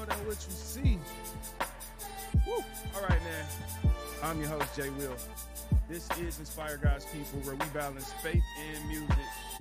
more than what you see. Woo. All right, man. I'm your host, Jay Will. This is Inspire God's People, where we balance faith and music.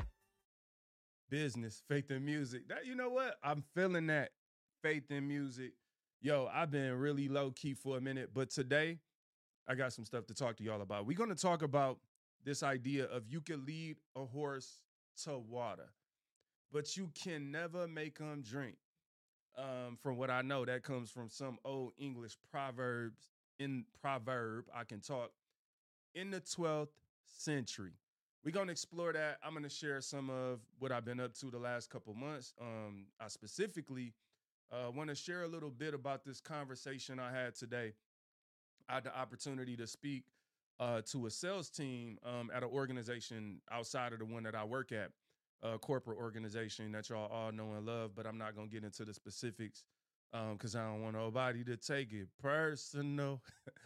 Business, faith and music. That, you know what? I'm feeling that faith and music. Yo, I've been really low key for a minute, but today I got some stuff to talk to y'all about. We're going to talk about this idea of you can lead a horse to water, but you can never make them drink. From what I know, that comes from some old English proverbs. In proverb, I can talk in the 12th century. We're gonna explore that. I'm gonna share some of what I've been up to the last couple months. I specifically want to share a little bit about this conversation I had today. I had the opportunity to speak to a sales team at an organization outside of the one that I work at, a corporate organization that y'all all know and love, but I'm not going to get into the specifics because I don't want nobody to take it personal.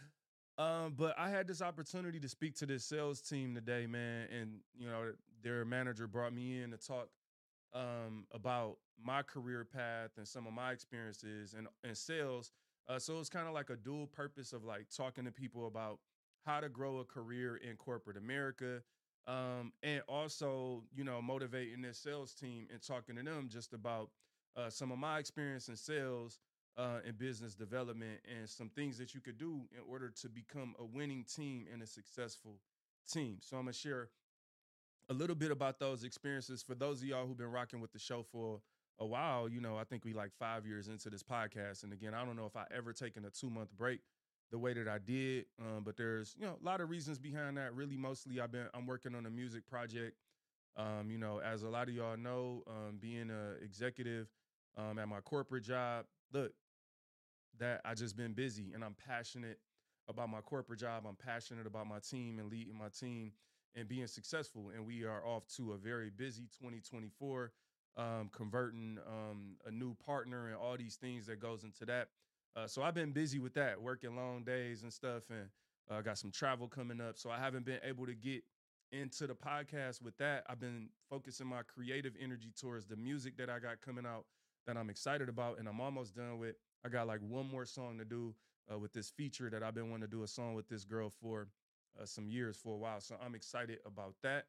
But I had this opportunity to speak to this sales team today, man, and their manager brought me in to talk about my career path and some of my experiences in sales. So it's kind of like a dual purpose of like talking to people about how to grow a career in corporate America, and also motivating this sales team and talking to them just about some of my experience in sales and business development and some things that you could do in order to become a winning team and a successful team. So I'm gonna share a little bit about those experiences for those of y'all who've been rocking with the show for a while. I think we like 5 years into this podcast. And again, I don't know if I ever taken a 2-month break the way that I did. But there's, a lot of reasons behind that. Really, mostly I'm working on a music project. As a lot of y'all know, being a executive at my corporate job, look, that I just been busy and I'm passionate about my corporate job. I'm passionate about my team and leading my team and being successful. And we are off to a very busy 2024, converting a new partner and all these things that goes into that. So I've been busy with that, working long days and stuff, and got some travel coming up. So I haven't been able to get into the podcast with that. I've been focusing my creative energy towards the music that I got coming out that I'm excited about, and I'm almost done with. I got like one more song to do with this feature that I've been wanting to do a song with this girl for some years, for a while. So I'm excited about that.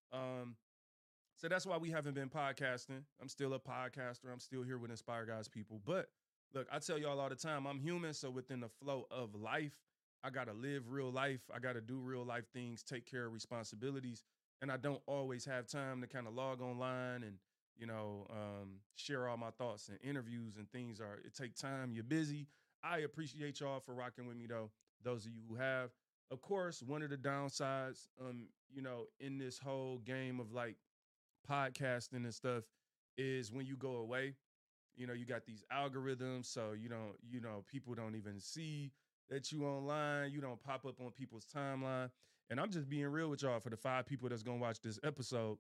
So that's why we haven't been podcasting. I'm still a podcaster. I'm still here with Inspire God's People. But look, I tell y'all all the time, I'm human. So within the flow of life, I got to live real life. I got to do real life things, take care of responsibilities. And I don't always have time to kind of log online and, share all my thoughts and interviews and things. It take time. You're busy. I appreciate y'all for rocking with me, though. Those of you who have. Of course, one of the downsides, in this whole game of like podcasting and stuff is when you go away, you got these algorithms. So, people don't even see that you online. You don't pop up on people's timeline. And I'm just being real with y'all for the 5 people that's going to watch this episode.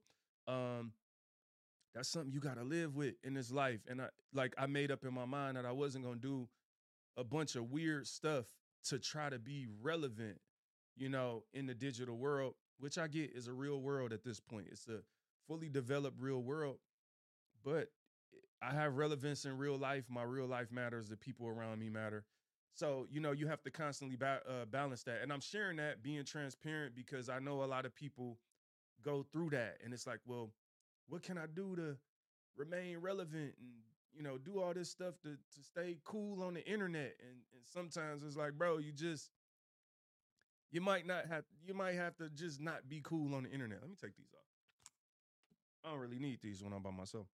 That's something you got to live with in this life. And I made up in my mind that I wasn't going to do a bunch of weird stuff to try to be relevant, in the digital world, which I get is a real world at this point. It's a fully developed real world, but I have relevance in real life. My real life matters. The people around me matter. So, you have to constantly balance that. And I'm sharing that, being transparent, because I know a lot of people go through that. And it's like, well, what can I do to remain relevant and, do all this stuff to stay cool on the internet? And sometimes it's like, bro, you might have to just not be cool on the internet. Let me take these off. I don't really need these when I'm by myself.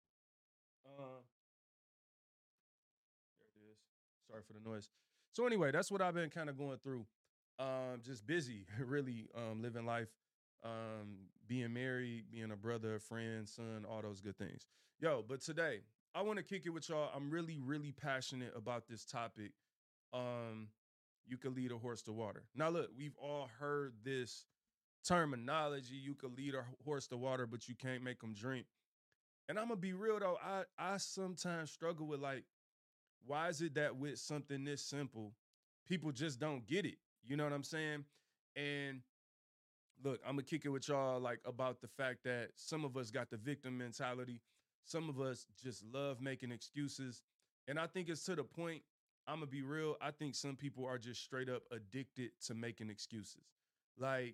There it is. Sorry for the noise. So anyway, that's what I've been kind of going through. Just busy, really, living life, being married, being a brother, a friend, son, all those good things. Yo, but today I want to kick it with y'all. I'm really, really passionate about this topic. Um, you can lead a horse to water. Now, look, we've all heard this terminology. You can lead a horse to water, but you can't make them drink. And I'm gonna be real though. I sometimes struggle with like, why is it that with something this simple, people just don't get it? You know what I'm saying? And look, I'm gonna kick it with y'all like about the fact that some of us got the victim mentality. Some of us just love making excuses. And I think it's to the point, I'm gonna be real. I think some people are just straight up addicted to making excuses. Like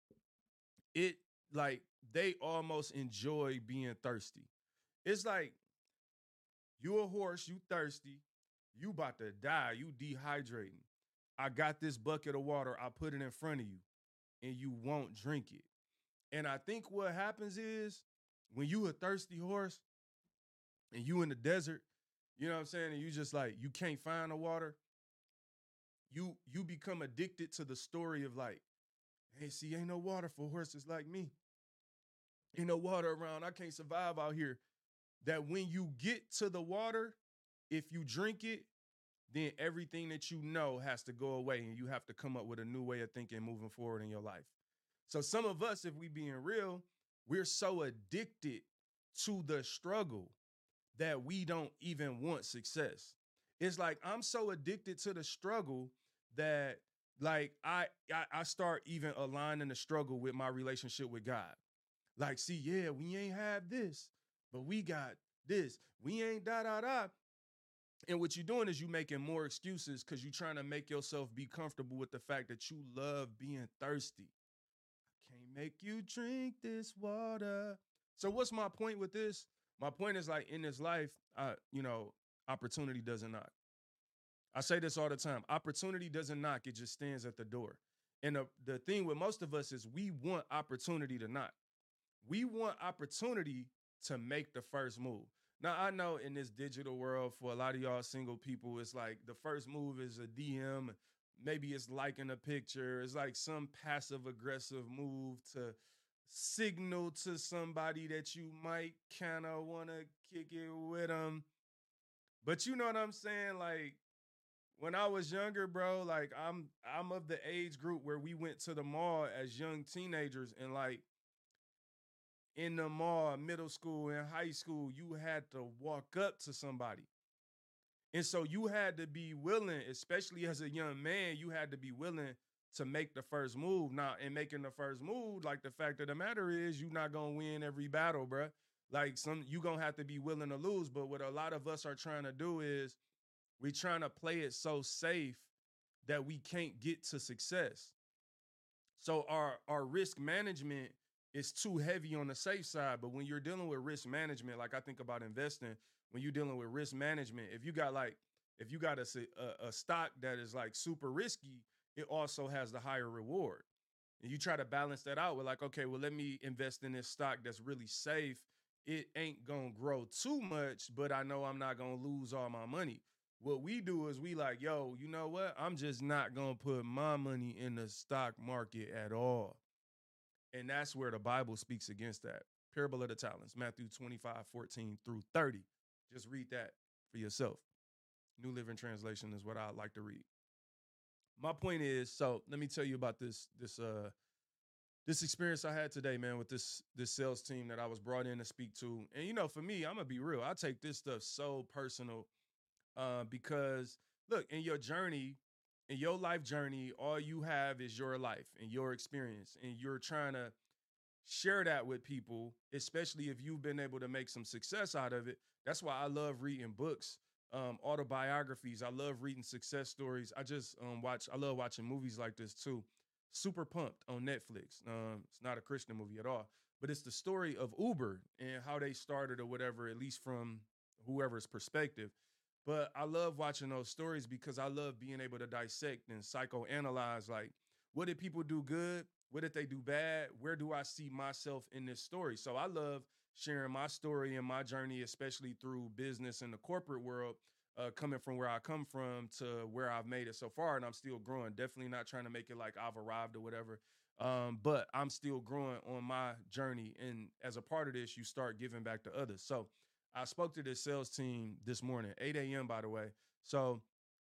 it, like they almost enjoy being thirsty. It's like you a horse, you thirsty, you about to die, you dehydrating. I got this bucket of water, I put it in front of you, and you won't drink it. And I think what happens is when you a thirsty horse and you in the desert, you know what I'm saying, and you just like you can't find the water, you become addicted to the story of like, hey, see, ain't no water for horses like me. Ain't no water around. I can't survive out here. That when you get to the water, if you drink it, then everything that you know has to go away and you have to come up with a new way of thinking moving forward in your life. So some of us, if we being real, we're so addicted to the struggle that we don't even want success. It's like I'm so addicted to the struggle that like I start even aligning the struggle with my relationship with God. Like, see, yeah, we ain't have this, but we got this. We ain't da da da. And what you're doing is you making more excuses because you're trying to make yourself be comfortable with the fact that you love being thirsty. Can't make you drink this water. So what's my point with this? My point is like in this life, opportunity doesn't knock. I say this all the time. Opportunity doesn't knock, it just stands at the door. And the thing with most of us is we want opportunity to knock. We want opportunity to make the first move. Now, I know in this digital world, for a lot of y'all single people, it's like the first move is a DM. Maybe it's liking a picture. It's like some passive aggressive move to signal to somebody that you might kind of want to kick it with them. But you know what I'm saying? Like when I was younger, bro, like I'm of the age group where we went to the mall as young teenagers and like in the mall, middle school and high school, you had to walk up to somebody. And so you had to be willing, especially as a young man, you had to be willing to make the first move. Now, in making the first move, like the fact of the matter is, you're not gonna win every battle, bruh. Like you gonna have to be willing to lose. But what a lot of us are trying to do is we trying to play it so safe that we can't get to success. So our risk management is too heavy on the safe side. But when you're dealing with risk management, like I think about investing, when you're dealing with risk management, if you got a stock that is like super risky, it also has the higher reward. And you try to balance that out with like, okay, well, let me invest in this stock that's really safe. It ain't gonna grow too much, but I know I'm not gonna lose all my money. What we do is we like, yo, you know what? I'm just not gonna put my money in the stock market at all. And that's where the Bible speaks against that. Parable of the Talents, Matthew 25:14 through 30. Just read that for yourself. New Living Translation is what I like to read. My point is, so let me tell you about this experience I had today, man, with this sales team that I was brought in to speak to. And for me, I'm gonna be real. I take this stuff so personal because look, in your journey, in your life journey, all you have is your life and your experience, and you're trying to share that with people, especially if you've been able to make some success out of it. That's why I love reading books, autobiographies. I love reading success stories. I love watching movies like this too. Super Pumped on Netflix. It's not a Christian movie at all, but it's the story of Uber and how they started or whatever, at least from whoever's perspective. But I love watching those stories because I love being able to dissect and psychoanalyze like what did people do good? What did they do bad? Where do I see myself in this story? So I love sharing my story and my journey, especially through business and the corporate world, coming from where I come from to where I've made it so far. And I'm still growing. Definitely not trying to make it like I've arrived or whatever. But I'm still growing on my journey. And as a part of this, you start giving back to others. So I spoke to this sales team this morning, 8 a.m., by the way. So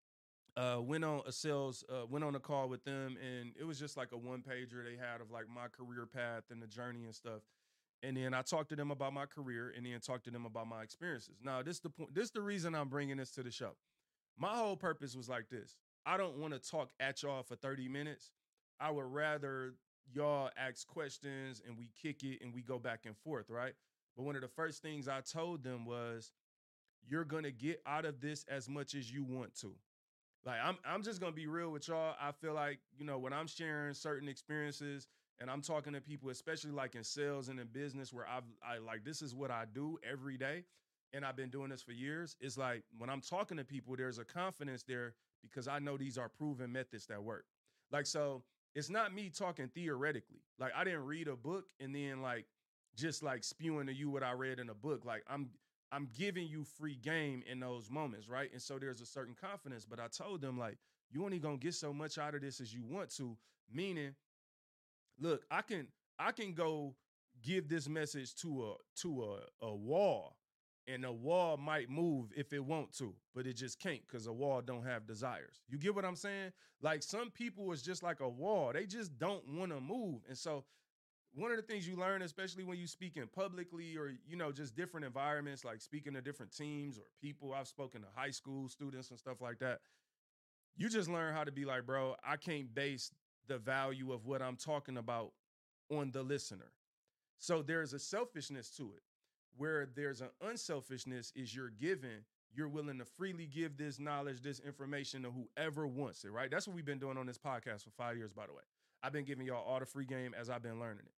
went on a call with them, and it was just like a one pager they had of like my career path and the journey and stuff. And then I talked to them about my career and then talked to them about my experiences. Now, this the point, this the reason I'm bringing this to the show. My whole purpose was like this. I don't want to talk at y'all for 30 minutes. I would rather y'all ask questions and we kick it and we go back and forth, right? But one of the first things I told them was you're gonna get out of this as much as you want to. Like I'm just gonna be real with y'all. I feel like, when I'm sharing certain experiences and I'm talking to people, especially like in sales and in business, where I like this is what I do every day, and I've been doing this for years. It's like when I'm talking to people, there's a confidence there because I know these are proven methods that work. Like so, it's not me talking theoretically. Like I didn't read a book and then like just like spewing to you what I read in a book. Like I'm giving you free game in those moments, right? And so there's a certain confidence. But I told them like you only gonna get so much out of this as you want to. Meaning, look, I can go give this message to a wall, and a wall might move if it want to, but it just can't because a wall don't have desires. You get what I'm saying? Like some people is just like a wall; they just don't want to move, and so one of the things you learn, especially when you speak in publicly or just different environments, like speaking to different teams or people. I've spoken to high school students and stuff like that. You just learn how to be like, bro, I can't base the value of what I'm talking about on the listener. So there's a selfishness to it, where there's an unselfishness is you're giving, you're willing to freely give this knowledge, this information to whoever wants it, right? That's what we've been doing on this podcast for 5 years, by the way. I've been giving y'all all the free game as I've been learning it.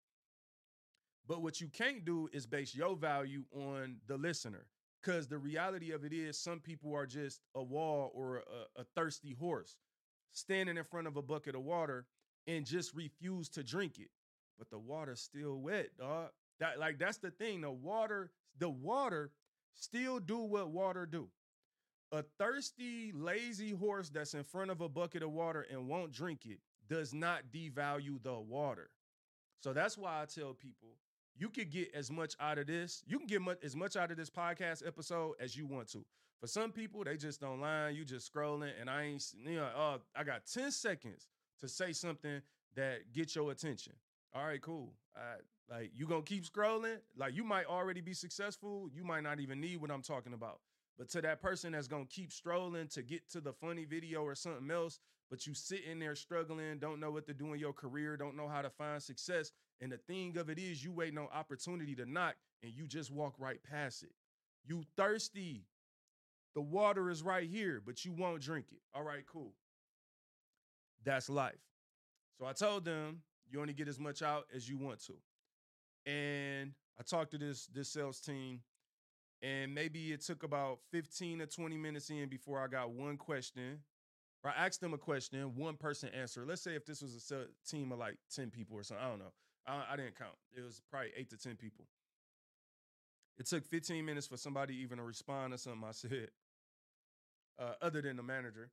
But what you can't do is base your value on the listener. Because the reality of it is, some people are just a wall or a thirsty horse standing in front of a bucket of water and just refuse to drink it. But the water's still wet, dog. That's the thing. The water still do what water do. A thirsty, lazy horse that's in front of a bucket of water and won't drink it does not devalue the water. So that's why I tell people you could get as much out of this. You can get as much out of this podcast episode as you want to. For some people, they just don't line. You just scrolling, and I got 10 seconds to say something that get your attention. All right, cool. Like you gonna keep scrolling. Like you might already be successful. You might not even need what I'm talking about. But to that person that's gonna keep strolling to get to the funny video or something else, but you sitting there struggling, don't know what to do in your career, don't know how to find success. And the thing of it is, you waiting on opportunity to knock, and you just walk right past it. You thirsty. The water is right here, but you won't drink it. All right, cool. That's life. So I told them you only get as much out as you want to. And I talked to this sales team, and maybe it took about 15 to 20 minutes in before I got one question. Or I asked them a question, one person answered. Let's say if this was a team of like 10 people or something, I don't know. I didn't count. It was probably 8 to 10 people. It took 15 minutes for somebody even to respond to something I said, other than the manager.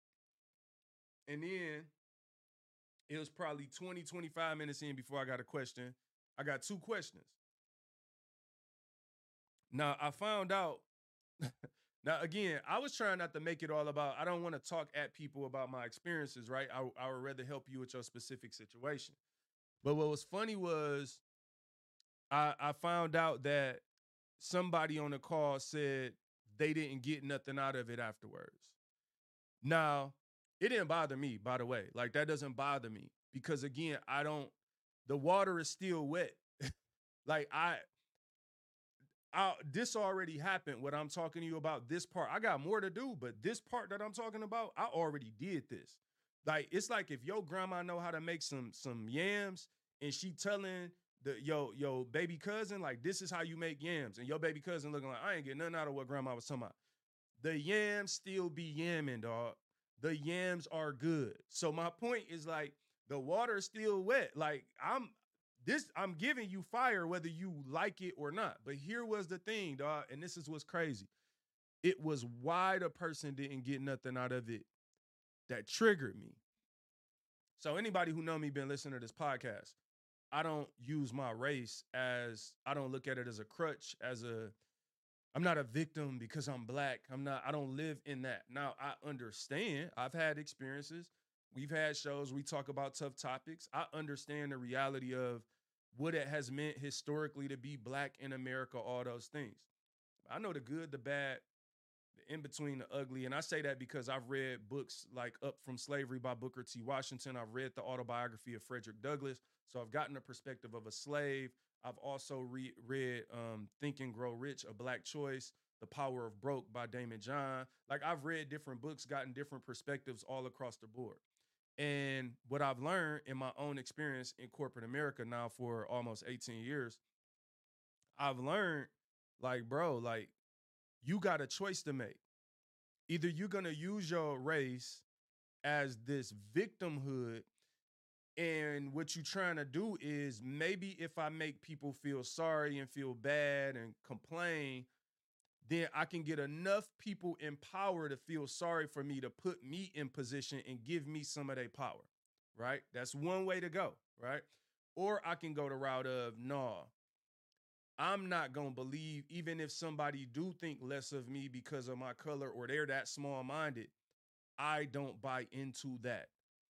And then it was probably 20, 25 minutes in before I got a question. I got two questions. Now, I found out. Now, again, I was trying not to make it all about, I don't want to talk at people about my experiences, right? I would rather help you with your specific situation. But what was funny was I found out that somebody on the call said they didn't get nothing out of it afterwards. Now, it didn't bother me, by the way. Like, that doesn't bother me because, again, the water is still wet. Like, this already happened. What I'm talking to you about, this part, I got more to do, but this part that I'm talking about, I already did this. Like, it's like if your grandma know how to make some yams and she telling yo baby cousin, like, this is how you make yams, and your baby cousin looking like, I ain't getting nothing out of what grandma was talking about. The yams still be yamming, dog. The yams are good. So my point is, like, the water is still wet. Like, I'm giving you fire whether you like it or not. But here was the thing, dog, and this is what's crazy. It was why the person didn't get nothing out of it that triggered me. So anybody who know me been listening to this podcast, I don't use my race I don't look at it as a crutch, I'm not a victim because I'm black. I don't live in that. Now, I understand. I've had experiences. We've had shows. We talk about tough topics. I understand the reality of what it has meant historically to be black in America, all those things. I know the good, the bad, the in between, the ugly. And I say that because I've read books like Up From Slavery by Booker T. Washington. I've read the autobiography of Frederick Douglass. So I've gotten a perspective of a slave. I've also read Think and Grow Rich, A Black Choice, The Power of Broke by Damon John. Like I've read different books, gotten different perspectives all across the board. And what I've learned in my own experience in corporate America now for almost 18 years, I've learned like, bro, like you got a choice to make. Either you're going to use your race as this victimhood, and what you're trying to do is maybe if I make people feel sorry and feel bad and complain, then I can get enough people in power to feel sorry for me to put me in position and give me some of their power, right? That's one way to go, right? Or I can go the route of, no, I'm not going to believe, even if somebody do think less of me because of my color or they're that small-minded, I don't buy into that.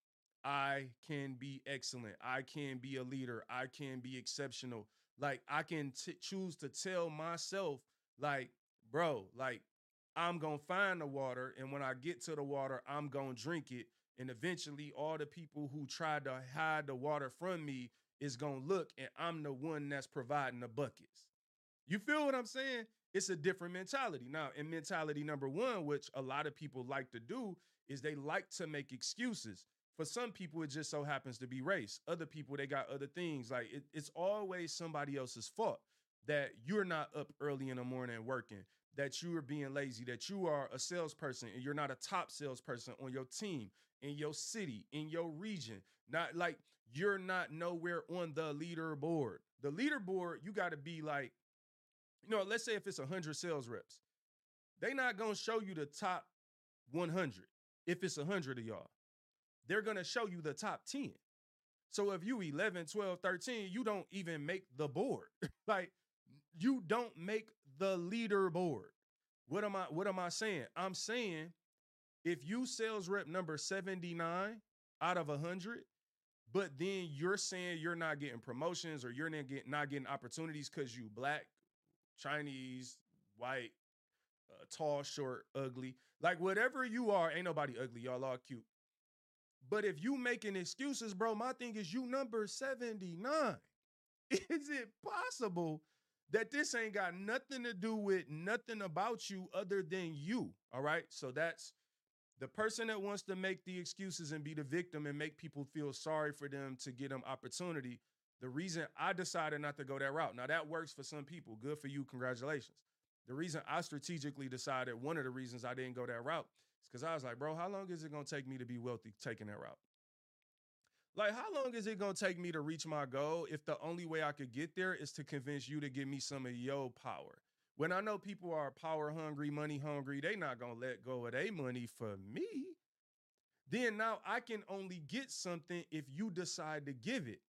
I can be excellent. I can be a leader. I can be exceptional. Like I can choose to tell myself, like, bro, like I'm going to find the water. And when I get to the water, I'm going to drink it. And eventually all the people who tried to hide the water from me is going to look, and I'm the one that's providing the buckets. You feel what I'm saying? It's a different mentality. Now, in mentality number one, which a lot of people like to do, is they like to make excuses. For some people, it just so happens to be race. Other people, they got other things. Like it's always somebody else's fault that you're not up early in the morning working, that you are being lazy, that you are a salesperson and you're not a top salesperson on your team, in your city, in your region. Not like you're not nowhere on the leaderboard. The leaderboard, you got to be like, let's say if it's 100 sales reps, they not going to show you the top 100. If it's 100 of y'all, they're going to show you the top 10. So if you 11, 12, 13, you don't even make the board. Like you don't make the leaderboard. What am I saying? I'm saying if you sales rep number 79 out of 100, but then you're saying you're not getting promotions or you're not getting opportunities because you black, Chinese, white, tall, short, ugly, like whatever you are, ain't nobody ugly. Y'all all cute. But if you making excuses, bro, my thing is you number 79. Is it possible that this ain't got nothing to do with nothing about you other than you? All right. So that's the person that wants to make the excuses and be the victim and make people feel sorry for them to get them opportunity. The reason I decided not to go that route. Now that works for some people. Good for you. Congratulations. The reason I strategically decided, one of the reasons I didn't go that route is because I was like, bro, how long is it going to take me to be wealthy taking that route? Like, how long is it going to take me to reach my goal if the only way I could get there is to convince you to give me some of your power? When I know people are power hungry, money hungry, they not going to let go of their money for me. Then now I can only get something if you decide to give it.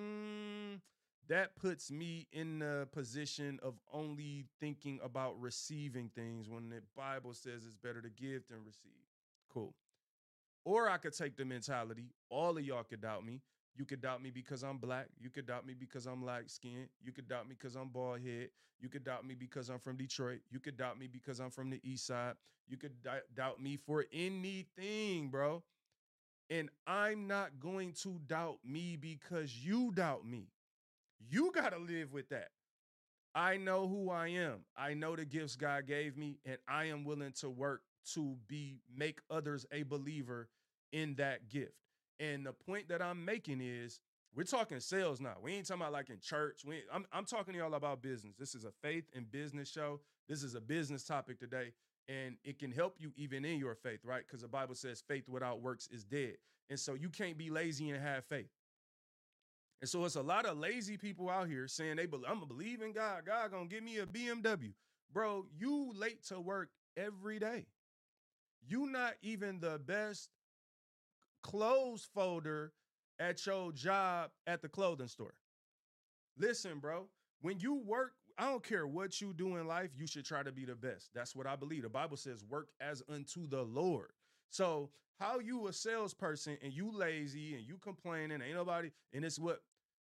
That puts me in the position of only thinking about receiving things when the Bible says it's better to give than receive. Cool. Or I could take the mentality, all of y'all could doubt me. You could doubt me because I'm black. You could doubt me because I'm light skinned. You could doubt me because I'm bald head. You could doubt me because I'm from Detroit. You could doubt me because I'm from the east side. You could doubt me for anything, bro. And I'm not going to doubt me because you doubt me. You got to live with that. I know who I am. I know the gifts God gave me, and I am willing to work to make others a believer in that gift. And the point that I'm making is we're talking sales now. We ain't talking about like in church. I'm talking to y'all about business. This is a faith and business show. This is a business topic today, and it can help you even in your faith, right? Because the Bible says faith without works is dead. And so you can't be lazy and have faith. And so it's a lot of lazy people out here saying I'm going to believe in God. God going to give me a BMW. Bro, you late to work every day. You not even the best clothes folder at your job at the clothing store. Listen, bro, when you work, I don't care what you do in life, you should try to be the best. That's what I believe. The Bible says work as unto the Lord. So how you a salesperson and you lazy and you complaining, ain't nobody, and it's what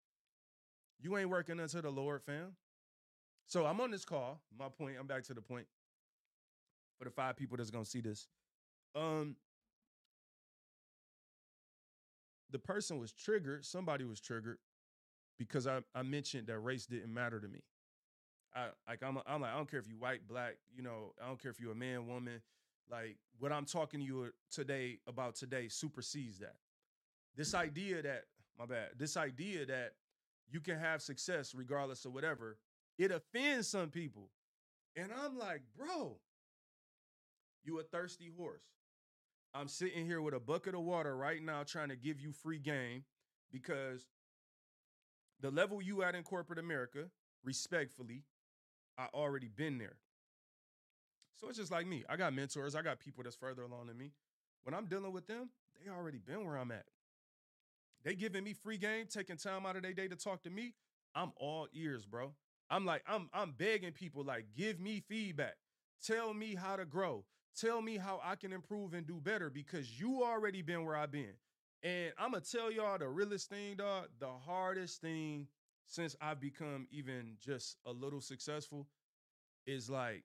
you ain't working unto the Lord, fam. So I'm on this call. My point, I'm back to the point for the 5 people that's going to see this. The person was triggered. Somebody was triggered because I mentioned that race didn't matter to me. I'm like, I don't care if you white, black, I don't care if you're a man, woman. Like what I'm talking to you today supersedes that. This idea that, my bad, this idea that you can have success regardless of whatever, it offends some people. And I'm like, bro, you a thirsty horse. I'm sitting here with a bucket of water right now trying to give you free game because the level you at in corporate America, respectfully, I already been there. So it's just like me. I got mentors. I got people that's further along than me. When I'm dealing with them, they already been where I'm at. They giving me free game, taking time out of their day to talk to me. I'm all ears, bro. I'm like, I'm begging people, like, give me feedback. Tell me how to grow. Tell me how I can improve and do better because you already been where I've been. And I'm gonna tell y'all the realest thing, dog. The hardest thing since I've become even just a little successful is like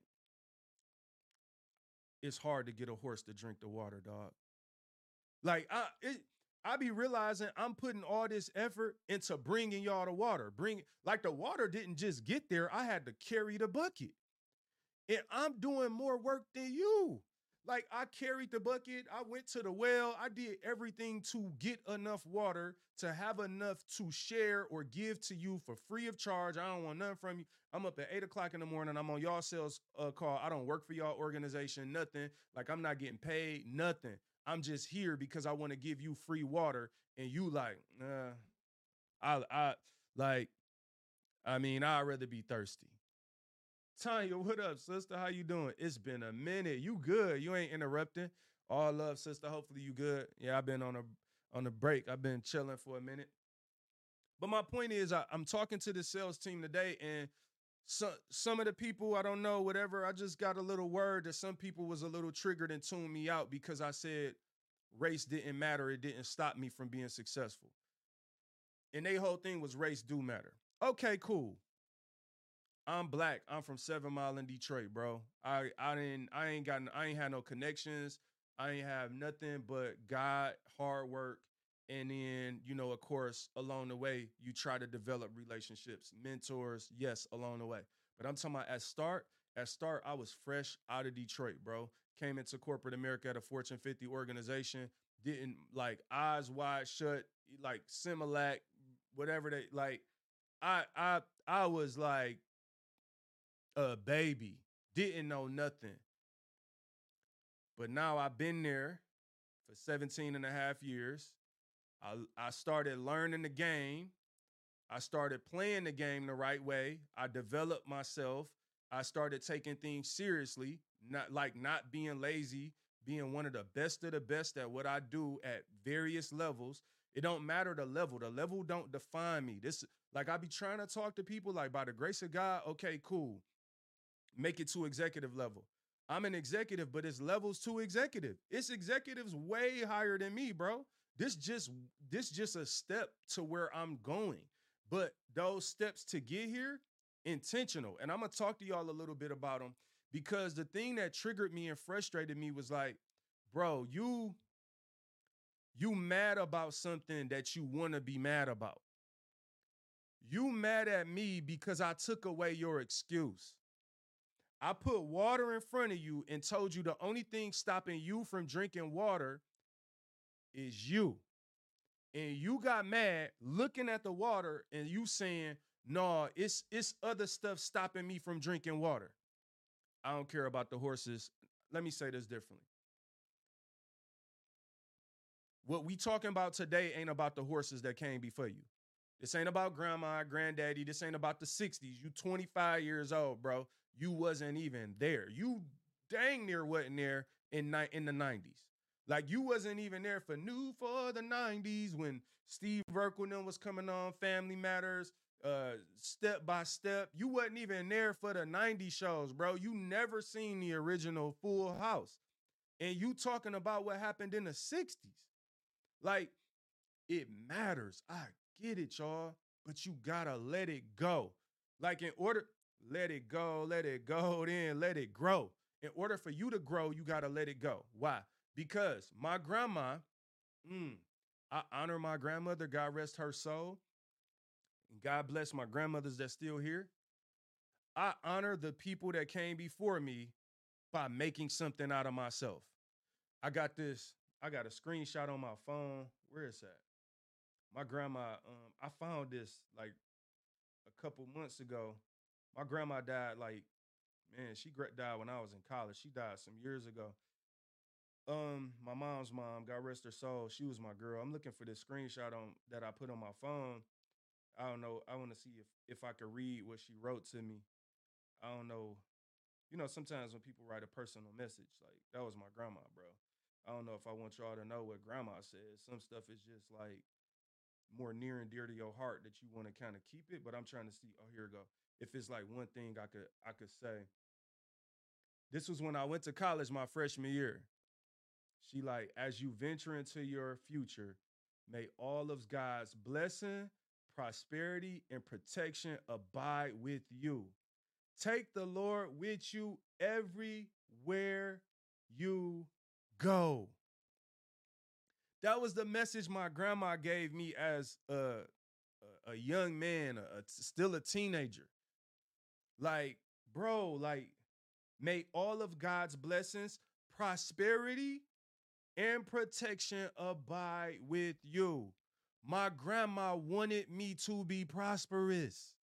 it's hard to get a horse to drink the water, dog. Like I be realizing I'm putting all this effort into bringing y'all the water. Like the water didn't just get there. I had to carry the bucket. And I'm doing more work than you. Like I carried the bucket, I went to the well, I did everything to get enough water to have enough to share or give to you for free of charge. I don't want nothing from you. I'm up at 8 o'clock in the morning. I'm on y'all sales call. I don't work for y'all organization, nothing. Like I'm not getting paid, nothing. I'm just here because I want to give you free water. And you like, I like, I mean, I'd rather be thirsty. Tanya, what up, sister? How you doing? It's been a minute. You good? You ain't interrupting. All love, sister. Hopefully you good. Yeah, I've been on a break. I've been chilling for a minute. But my point is, I'm talking to the sales team today, and some of the people I don't know, whatever. I just got a little word that some people was a little triggered and tuned me out because I said race didn't matter. It didn't stop me from being successful. And their whole thing was race do matter. Okay, cool. I'm black. I'm from 7 Mile in Detroit, bro. I ain't had no connections. I ain't have nothing but God, hard work, and then of course, along the way, you try to develop relationships, mentors, yes, along the way. But I'm talking about at start, I was fresh out of Detroit, bro. Came into corporate America at a Fortune 50 organization. Didn't like eyes wide shut, like Similac, whatever they like. I was like a baby, didn't know nothing. But now I've been there for 17 and a half years. I started learning the game. I started playing the game the right way. I developed myself. I started taking things seriously, not being lazy, being one of the best at what I do at various levels. It don't matter the level. The level don't define me. This like I be trying to talk to people like by the grace of God, okay, cool. Make it to executive level. I'm an executive, but it's levels to executive. It's executives way higher than me, bro. This just this just a step to where I'm going. But those steps to get here, intentional. And I'm gonna talk to y'all a little bit about them because the thing that triggered me and frustrated me was like, bro, you mad about something that you want to be mad about. You mad at me because I took away your excuse. I put water in front of you and told you the only thing stopping you from drinking water is you. And you got mad looking at the water and you saying, "No, it's other stuff stopping me from drinking water." I don't care about the horses. Let me say this differently. What we talking about today ain't about the horses that came before you. This ain't about grandma, granddaddy. This ain't about the 60s. You 25 years old, bro. You wasn't even there. You dang near wasn't there in the 90s. Like you wasn't even there for New for the 90s when Steve Urkel and them was coming on, Family Matters, Step by Step. You wasn't even there for the 90s shows, bro. You never seen the original Full House. And you talking about what happened in the 60s. Like, it matters. I get it, y'all. But you gotta let it go. Like, let it go, then let it grow. In order for you to grow, you gotta let it go. Why? Because my grandma, I honor my grandmother, God rest her soul. And God bless my grandmothers that's still here. I honor the people that came before me by making something out of myself. I got this, I got a screenshot on my phone. Where is that? My grandma, I found this like a couple months ago. My grandma died like, man, died when I was in college. She died some years ago. My mom's mom, God rest her soul, she was my girl. I'm looking for this screenshot on that I put on my phone. I don't know. I want to see if I could read what she wrote to me. I don't know. You know, sometimes when people write a personal message, like that was my grandma, bro. I don't know if I want y'all to know what grandma says. Some stuff is just like more near and dear to your heart that you want to kind of keep it. But I'm trying to see. Oh, here we go. If it's like one thing I could say. This was when I went to college my freshman year. She like, as you venture into your future, may all of God's blessing, prosperity, and protection abide with you. Take the Lord with you everywhere you go. That was the message my grandma gave me as a young man, still a teenager. Like, bro, like, may all of God's blessings, prosperity, and protection abide with you. My grandma wanted me to be prosperous.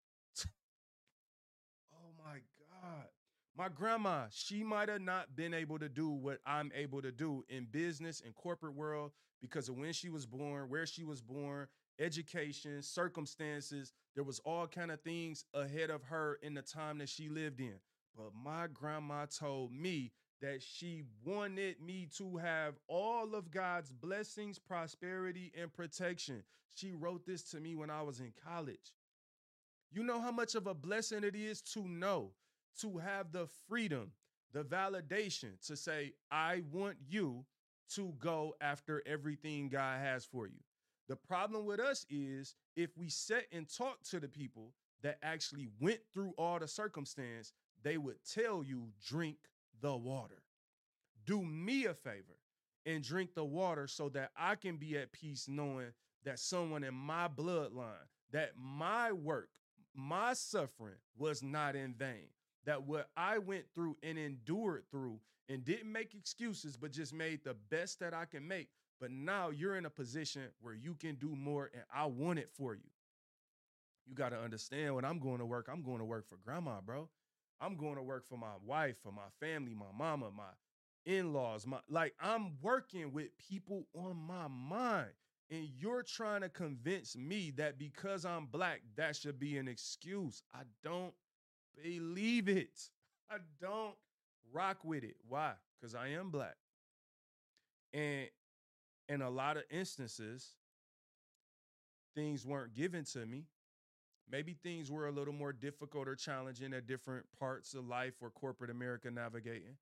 Oh my God. My grandma, she might have not been able to do what I'm able to do in business and corporate world because of when she was born, where she was born, education, circumstances. There was all kind of things ahead of her in the time that she lived in. But my grandma told me that she wanted me to have all of God's blessings, prosperity, and protection. She wrote this to me when I was in college. You know how much of a blessing it is to know, to have the freedom, the validation to say, I want you to go after everything God has for you. The problem with us is if we sit and talk to the people that actually went through all the circumstance, they would tell you, drink the water. Do me a favor and drink the water so that I can be at peace knowing that someone in my bloodline, that my work, my suffering was not in vain. That what I went through and endured through and didn't make excuses, but just made the best that I can make. But now you're in a position where you can do more and I want it for you. You got to understand when I'm going to work for grandma, bro. I'm going to work for my wife, for my family, my mama, my in-laws, my like I'm working with people on my mind. And you're trying to convince me that because I'm black, that should be an excuse. I don't believe it. I don't rock with it. Why? Because I am black. And in a lot of instances, things weren't given to me. Maybe things were a little more difficult or challenging at different parts of life or corporate America navigating.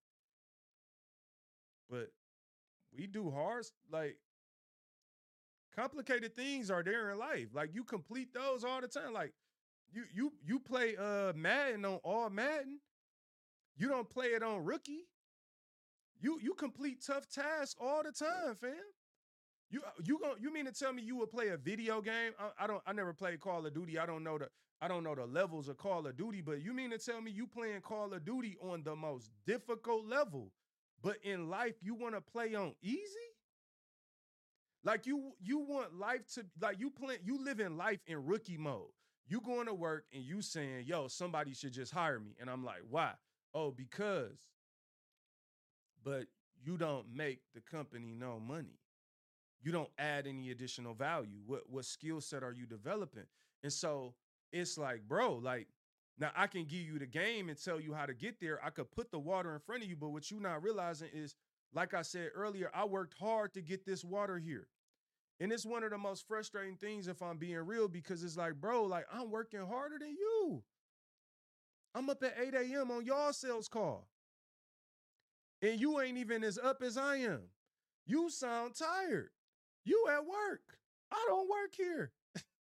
But we do hard, like complicated things are there in life. Like you complete those all the time. Like you play Madden on all Madden. You don't play it on rookie. You complete tough tasks all the time, fam. You mean to tell me you would play a video game? I never played Call of Duty. I don't know the levels of Call of Duty, but you mean to tell me you playing Call of Duty on the most difficult level, but in life you want to play on easy? Like you want life to like you live in life in rookie mode. You going to work and you saying, "Yo, somebody should just hire me." And I'm like, "Why?" "Oh, because." But you don't make the company no money. You don't add any additional value. What skill set are you developing? And so it's like, bro, like now I can give you the game and tell you how to get there. I could put the water in front of you, but what you're not realizing is, like I said earlier, I worked hard to get this water here. And it's one of the most frustrating things if I'm being real, because it's like, bro, like I'm working harder than you. I'm up at 8 a.m. on y'all sales call. And you ain't even as up as I am. You sound tired. You at work. I don't work here.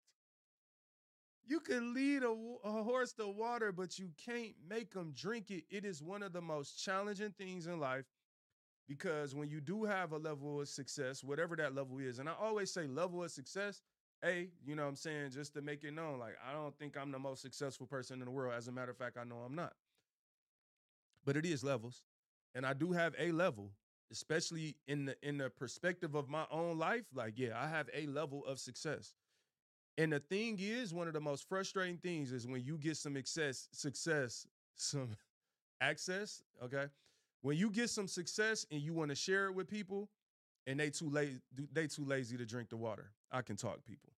You can lead a horse to water, but you can't make them drink it. It is one of the most challenging things in life because when you do have a level of success, whatever that level is, and I always say level of success, you know what I'm saying, just to make it known, like, I don't think I'm the most successful person in the world. As a matter of fact, I know I'm not. But it is levels. And I do have a level, especially in the perspective of my own life. Like, yeah, I have a level of success. And the thing is, one of the most frustrating things is when you get some success, some access, okay? When you get some success and you want to share it with people and they too lazy to drink the water. I can talk, people.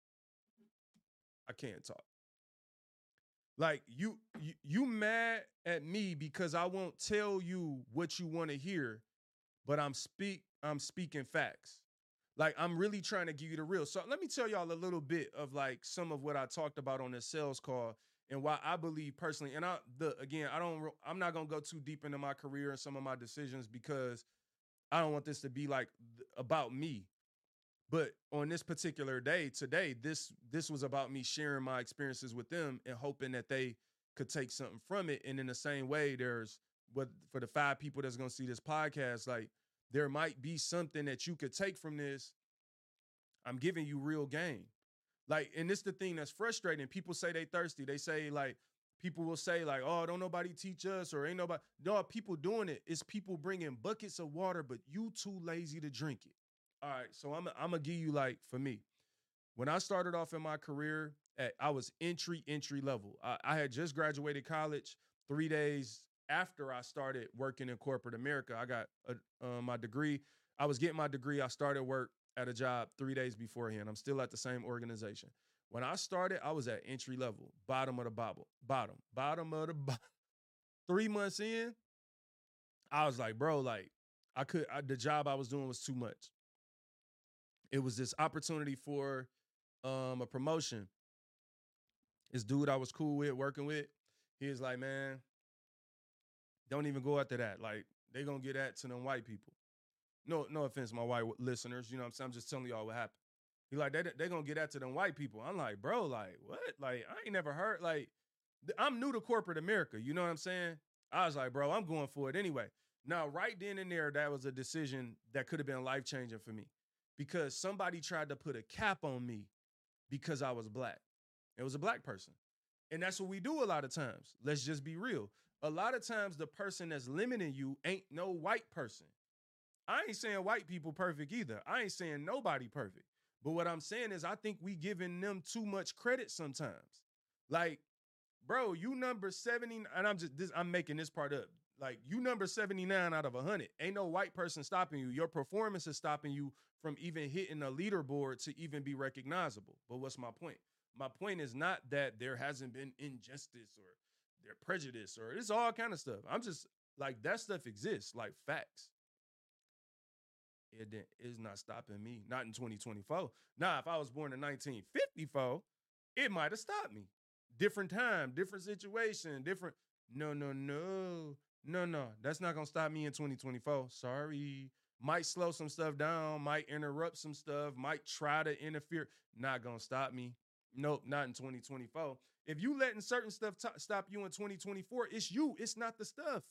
I can't talk. Like you mad at me because I won't tell you what you want to hear, but I'm speaking facts. Like, I'm really trying to give you the real. So let me tell y'all a little bit of like some of what I talked about on this sales call and why I believe personally. And I'm not gonna go too deep into my career and some of my decisions because I don't want this to be like about me. But on this particular day today, this was about me sharing my experiences with them and hoping that they could take something from it. And in the same way, there's what for the 5 people that's gonna see this podcast, like there might be something that you could take from this. I'm giving you real game. Like, and this the thing that's frustrating. People say they thirsty. They say like people will say like, "Oh, don't nobody teach us," or "Ain't nobody." No, people doing it. It's people bringing buckets of water, but you too lazy to drink it. All right, so I'm gonna give you like for me. When I started off in my career, I was entry level. I had just graduated college 3 days after I started working in corporate America. I got my degree. I was getting my degree. I started work at a job 3 days beforehand. I'm still at the same organization. When I started, I was at entry level, bottom of the bottom of the bottom. 3 months in, I was like, bro, like the job I was doing was too much. It was this opportunity for a promotion. This dude I was cool with, working with, he was like, man, don't even go after that. Like, they gonna get that to them white people. No offense, my white listeners. You know what I'm saying? I'm just telling y'all what happened. He like, they gonna get that to them white people. I'm like, bro, like, what? Like, I ain't never heard, like, I'm new to corporate America. You know what I'm saying? I was like, bro, I'm going for it anyway. Now, right then and there, that was a decision that could have been life changing for me because somebody tried to put a cap on me because I was black. It was a black person. And that's what we do a lot of times. Let's just be real. A lot of times, the person that's limiting you ain't no white person. I ain't saying white people perfect either. I ain't saying nobody perfect. But what I'm saying is I think we giving them too much credit sometimes. Like, bro, you number 70, and I'm making this part up. Like, you number 79 out of 100. Ain't no white person stopping you. Your performance is stopping you from even hitting a leaderboard to even be recognizable. But what's my point? My point is not that there hasn't been injustice or there prejudice or it's all kind of stuff. I'm just like that stuff exists, like facts. It's not stopping me. Not in 2024. Now, if I was born in 1954, it might have stopped me. Different time, different situation, different. No, no, no, no. That's not gonna stop me in 2024. Sorry. Might slow some stuff down. Might interrupt some stuff. Might try to interfere. Not gonna stop me. Nope, not in 2024. If you letting certain stuff stop you in 2024, it's you. It's not the stuff.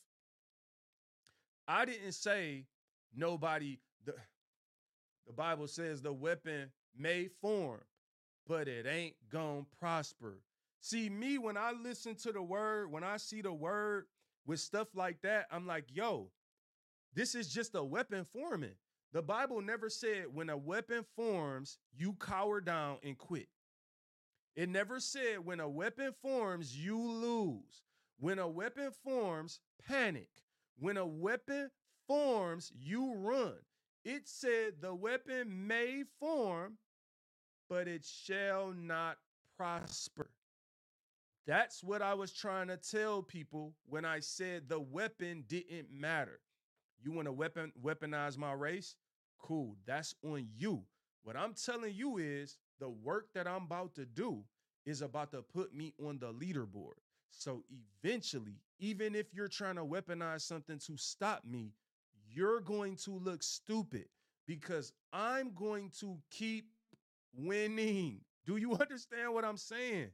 I didn't say nobody. The Bible says the weapon may form, but it ain't gonna prosper. See, me, when I listen to the word, when I see the word with stuff like that, I'm like, yo, this is just a weapon forming. The Bible never said when a weapon forms, you cower down and quit. It never said when a weapon forms, you lose. When a weapon forms, panic. When a weapon forms, you run. It said the weapon may form, but it shall not prosper. That's what I was trying to tell people when I said the weapon didn't matter. You want to weaponize my race? Cool. That's on you. What I'm telling you is the work that I'm about to do is about to put me on the leaderboard. So eventually, even if you're trying to weaponize something to stop me, you're going to look stupid because I'm going to keep winning. Do you understand what I'm saying?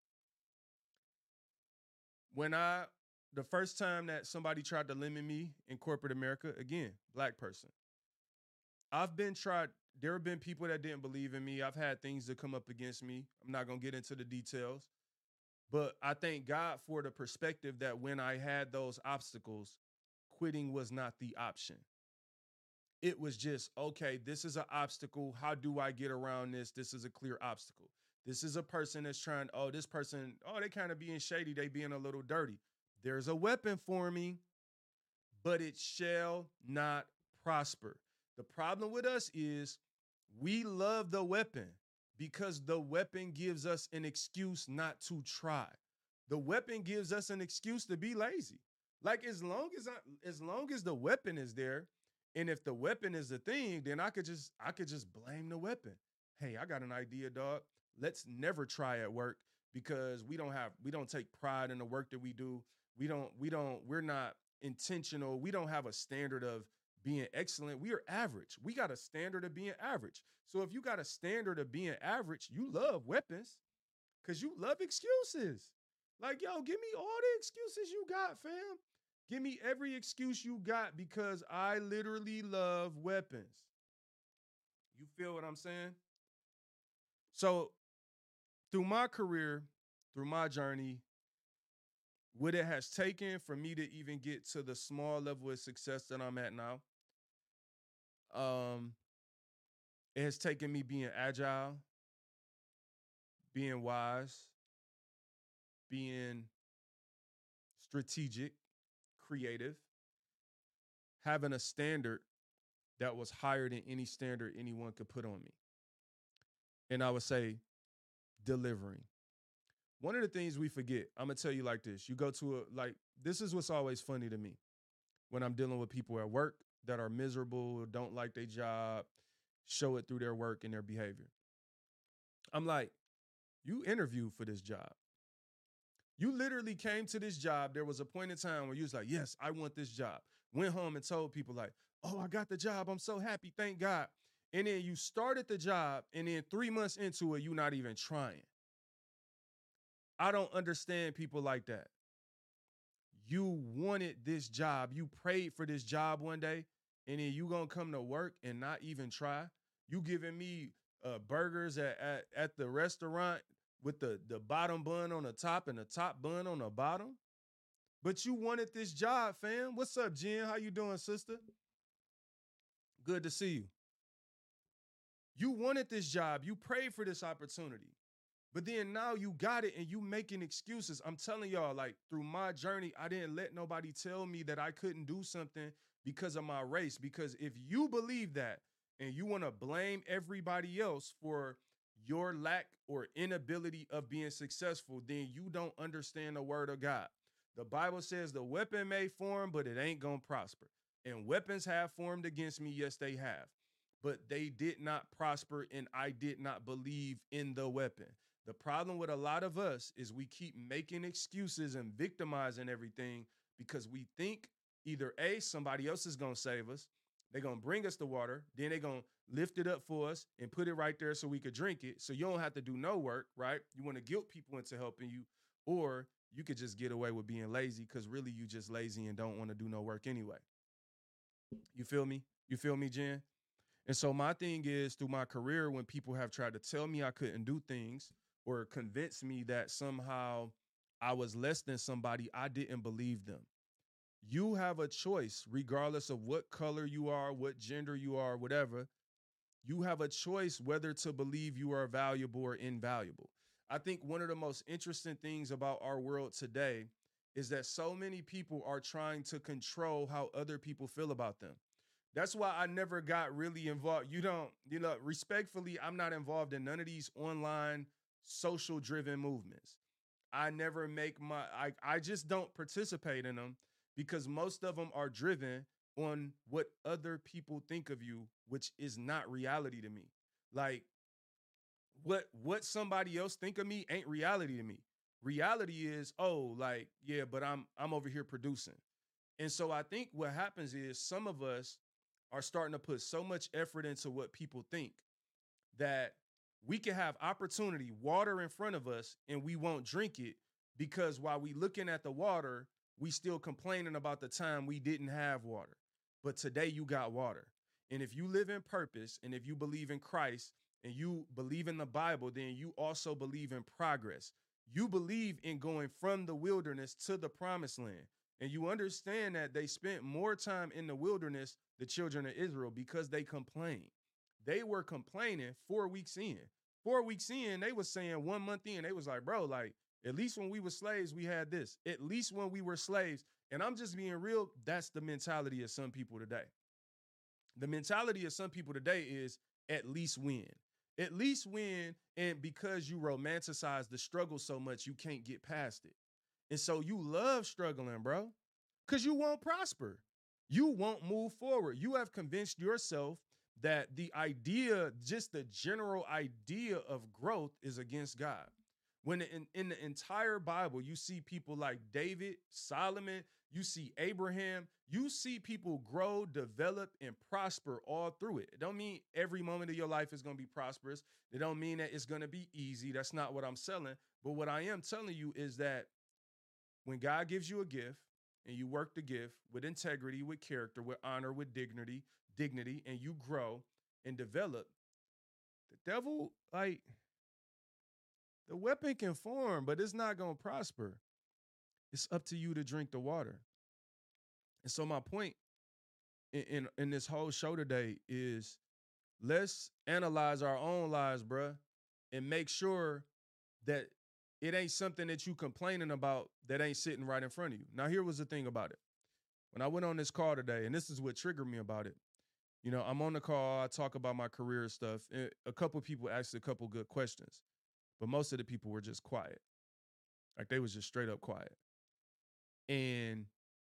When the first time that somebody tried to limit me in corporate America, again, black person, I've been tried. there have been people that didn't believe in me. I've had things that come up against me. I'm not gonna get into the details, but I thank God for the perspective that when I had those obstacles, quitting was not the option. It was just, okay, this is an obstacle. How do I get around this? This is a clear obstacle. This is a person that's trying, oh, this person, oh, they kind of being shady. They being a little dirty. There's a weapon for me, but it shall not prosper. The problem with us is we love the weapon because the weapon gives us an excuse not to try. The weapon gives us an excuse to be lazy. Like as long as the weapon is there, and if the weapon is the thing, then I could just blame the weapon. Hey, I got an idea, dog. Let's never try at work because we don't take pride in the work that we do. We're not intentional. We don't have a standard of being excellent. We are average. We got a standard of being average. So if you got a standard of being average, you love weapons because you love excuses. Like, yo, give me all the excuses you got, fam. Give me every excuse you got because I literally love weapons. You feel what I'm saying? So, through my career, through my journey, what it has taken for me to even get to the small level of success that I'm at now, um, it has taken me being agile, being wise, being strategic, creative, having a standard that was higher than any standard anyone could put on me. And I would say delivering. One of the things we forget, I'm gonna tell you like this. You go to this is what's always funny to me when I'm dealing with people at work that are miserable, don't like their job, show it through their work and their behavior. I'm like, you interviewed for this job. You literally came to this job. There was a point in time where you was like, yes, I want this job. Went home and told people like, oh, I got the job. I'm so happy. Thank God. And then you started the job and then 3 months into it, you're not even trying. I don't understand people like that. You wanted this job. You prayed for this job one day and then you gonna come to work and not even try. You giving me burgers at the restaurant with the bottom bun on the top and the top bun on the bottom. But you wanted this job, fam. What's up, Jen? How you doing, sister? Good to see you. You wanted this job. You prayed for this opportunity. But then now you got it and you making excuses. I'm telling y'all, like through my journey, I didn't let nobody tell me that I couldn't do something because of my race. Because if you believe that and you want to blame everybody else for your lack or inability of being successful, then you don't understand the word of God. The Bible says the weapon may form, but it ain't going to prosper. And weapons have formed against me. Yes, they have. But they did not prosper, and I did not believe in the weapon. The problem with a lot of us is we keep making excuses and victimizing everything because we think either A, somebody else is going to save us, they're going to bring us the water, then they're going to lift it up for us and put it right there so we could drink it. So you don't have to do no work, right? You want to guilt people into helping you, or you could just get away with being lazy because really you just lazy and don't want to do no work anyway. You feel me? You feel me, Jen? And so my thing is through my career, when people have tried to tell me I couldn't do things or convince me that somehow I was less than somebody, I didn't believe them. You have a choice, regardless of what color you are, what gender you are, whatever. You have a choice whether to believe you are valuable or invaluable. I think one of the most interesting things about our world today is that so many people are trying to control how other people feel about them. That's why I never got really involved. Respectfully, I'm not involved in none of these online social driven movements. I never make I just don't participate in them because most of them are driven on what other people think of you, which is not reality to me. Like what somebody else think of me ain't reality to me. Reality is, oh, like, yeah, but I'm over here producing. And so I think what happens is some of us are starting to put so much effort into what people think that we can have opportunity, water in front of us, and we won't drink it because while we looking at the water, we still complaining about the time we didn't have water. But today you got water. And if you live in purpose, and if you believe in Christ, and you believe in the Bible, then you also believe in progress. You believe in going from the wilderness to the promised land. And you understand that they spent more time in the wilderness, the children of Israel, because they complained. They were complaining 4 weeks in. 4 weeks in, they was saying 1 month in, they was like, bro, like, at least when we were slaves, we had this. At least when we were slaves. And I'm just being real, that's the mentality of some people today. The mentality of some people today is at least win. At least win, and because you romanticize the struggle so much, you can't get past it. And so you love struggling, bro, because you won't prosper. You won't move forward. You have convinced yourself that the idea, just the general idea of growth is against God. When in the entire Bible, you see people like David, Solomon, you see Abraham, you see people grow, develop, and prosper all through it. It don't mean every moment of your life is going to be prosperous. It don't mean that it's going to be easy. That's not what I'm selling. But what I am telling you is that when God gives you a gift and you work the gift with integrity, with character, with honor, with dignity, and you grow and develop, the devil, like, the weapon can form, but it's not going to prosper. It's up to you to drink the water. And so my point in this whole show today is, let's analyze our own lives, bruh, and make sure that it ain't something that you complaining about that ain't sitting right in front of you. Now, here was the thing about it. When I went on this call today, and this is what triggered me about it, you know, I'm on the call, I talk about my career stuff, and a couple of people asked a couple good questions, but most of the people were just quiet. Like, they was just straight up quiet. And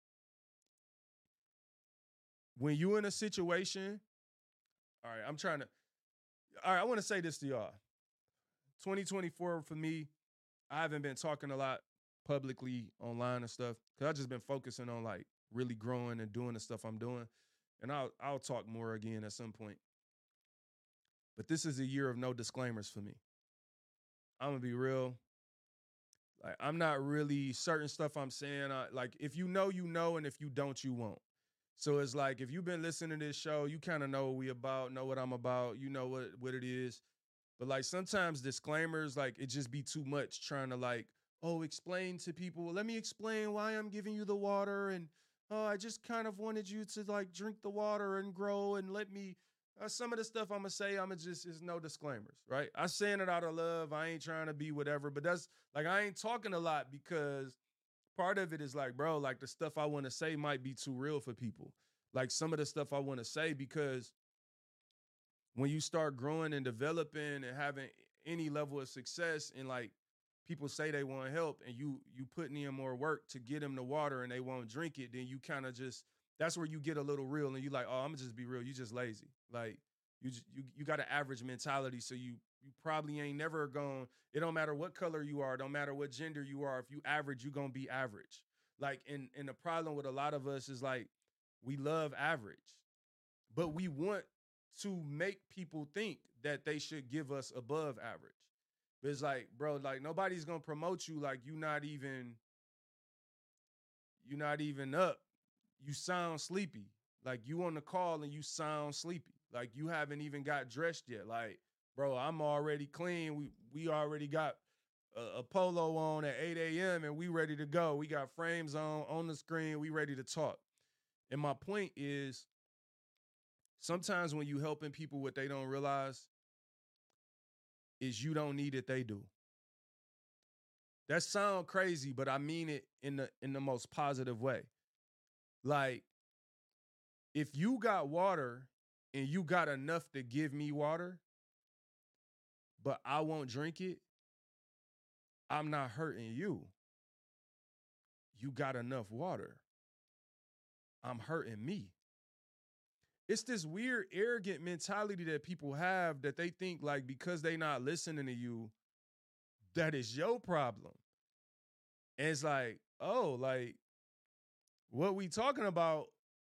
when you in a situation, all right, I want to say this to y'all. 2024 for me, I haven't been talking a lot publicly online and stuff, because I've just been focusing on like really growing and doing the stuff I'm doing. And I'll talk more again at some point. But this is a year of no disclaimers for me. I'm gonna be real. Like, I'm not really certain stuff I'm saying. Like, if you know, you know, and if you don't, you won't. So it's like, if you've been listening to this show, you kind of know what we about, know what I'm about, you know what it is. But like, sometimes disclaimers, like, it just be too much trying to like, oh, explain to people. Let me explain why I'm giving you the water. And oh, I just kind of wanted you to like drink the water and grow, and let me, some of the stuff I'm gonna say, is no disclaimers, right? I saying it out of love. I ain't trying to be whatever, but that's like, I ain't talking a lot because part of it is like, bro, like, the stuff I want to say might be too real for people. Like, some of the stuff I want to say, because when you start growing and developing and having any level of success, and like, people say they want help, and you putting in more work to get them the water and they won't drink it, then you kind of just, that's where you get a little real, and you like, oh, I'm gonna just be real. You just lazy. Like, you got an average mentality. So you probably ain't never going, it don't matter what color you are, don't matter what gender you are. If you average, you gonna be average. Like, and the problem with a lot of us is like, we love average, but we want to make people think that they should give us above average. But it's like, bro, like, nobody's gonna promote you like you're not even up. You sound sleepy. Like, you on the call and you sound sleepy. Like, you haven't even got dressed yet. Like, bro, I'm already clean. We already got a polo on at 8 a.m. and we ready to go. We got frames on the screen. We ready to talk. And my point is, sometimes when you helping people, what they don't realize is you don't need it, they do. That sound crazy, but I mean it in the most positive way. Like, if you got water and you got enough to give me water, but I won't drink it, I'm not hurting you. You got enough water. I'm hurting me. It's this weird, arrogant mentality that people have, that they think like, because they not listening to you, that is your problem. And it's like, oh, like, what we talking about,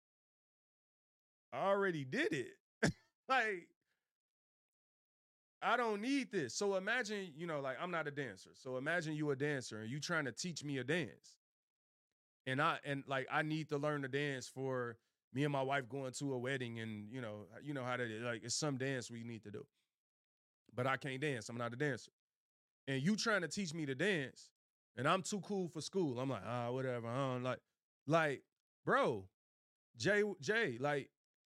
I already did it. Like, I don't need this. So imagine, like, I'm not a dancer. So imagine you a dancer and you trying to teach me a dance. And I need to learn to dance for Me and my wife going to a wedding, and you know how that is. Like, it's some dance we need to do, but I can't dance. I'm not a dancer. And you trying to teach me to dance, and I'm too cool for school. I'm like, whatever. I don't like, bro, Jay, like,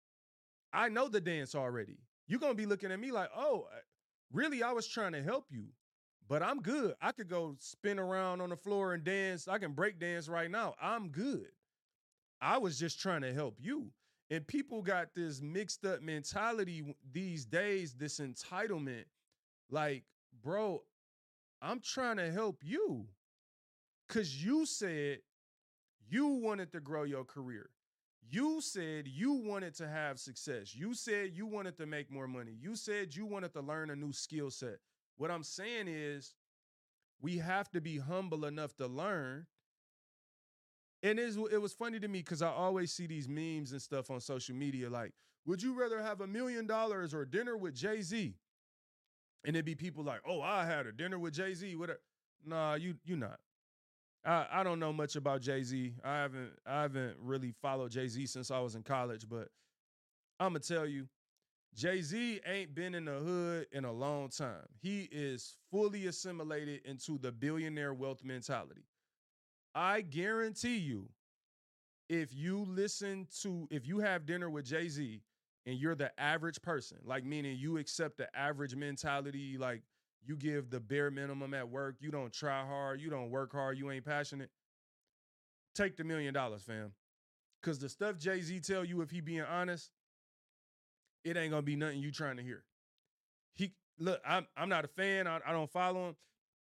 I know the dance already. You're gonna be looking at me like, oh, really? I was trying to help you, but I'm good. I could go spin around on the floor and dance. I can break dance right now. I'm good. I was just trying to help you. And people got this mixed up mentality these days, this entitlement. Like, bro, I'm trying to help you because you said you wanted to grow your career. You said you wanted to have success. You said you wanted to make more money. You said you wanted to learn a new skill set. What I'm saying is, we have to be humble enough to learn. And it was funny to me because I always see these memes and stuff on social media like, would you rather have $1,000,000 or dinner with Jay-Z? And it'd be people like, oh, I had a dinner with Jay-Z. Whatever. Nah, you not. I don't know much about Jay-Z. I haven't really followed Jay-Z since I was in college, but I'm gonna tell you, Jay-Z ain't been in the hood in a long time. He is fully assimilated into the billionaire wealth mentality. I guarantee you, if you have dinner with Jay-Z and you're the average person, like meaning you accept the average mentality, like you give the bare minimum at work, you don't try hard, you don't work hard, you ain't passionate, take the $1,000,000, fam. Because the stuff Jay-Z tell you, if he being honest, it ain't gonna be nothing you trying to hear. Look, I'm not a fan. I don't follow him.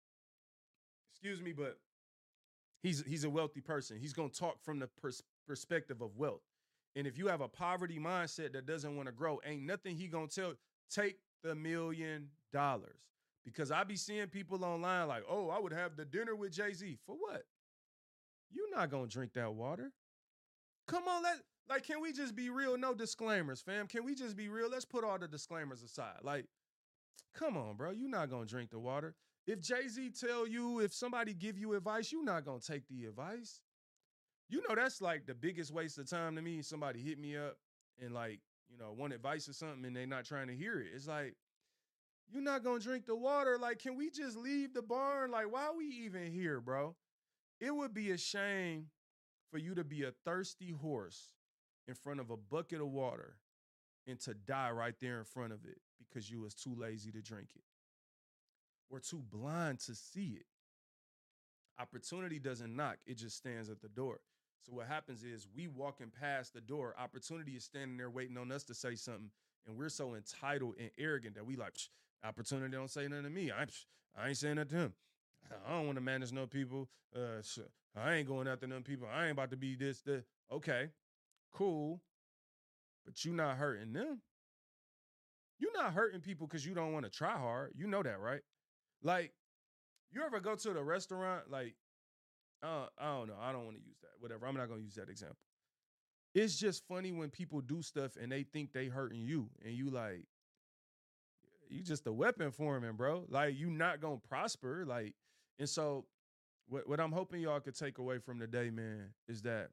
Excuse me, but he's a wealthy person. He's gonna talk from the perspective of wealth. And if you have a poverty mindset that doesn't want to grow, ain't nothing he gonna tell. Take the $1,000,000. Because I be seeing people online like, oh, I would have the dinner with Jay-Z. For what? You not gonna drink that water. Come on, can we just be real? No disclaimers, fam. Can we just be real? Let's put all the disclaimers aside. Like, come on, bro. You're not gonna drink the water. If Jay-Z tell you, if somebody give you advice, you're not gonna take the advice. You know, that's like the biggest waste of time to me. Somebody hit me up and like, want advice or something and they not trying to hear it. It's like, you're not gonna drink the water. Like, can we just leave the barn? Like, why are we even here, bro? It would be a shame for you to be a thirsty horse in front of a bucket of water and to die right there in front of it because you was too lazy to drink it or too blind to see it. Opportunity doesn't knock, it just stands at the door. So what happens is we walking past the door, opportunity is standing there waiting on us to say something, and we're so entitled and arrogant that we like, opportunity don't say nothing to me. I ain't saying that to him. I don't want to manage no people. I ain't going after them people. I ain't about to be this. Okay, cool. But you not hurting them. You're not hurting people because you don't want to try hard. You know that, right? Like, you ever go to the restaurant? Like, I don't know. I don't want to use that. Whatever. I'm not going to use that example. It's just funny when people do stuff and they think they hurting you. And you like, you just a weapon for them, bro. Like, you not going to prosper. Like, and so what I'm hoping y'all could take away from today, man, is that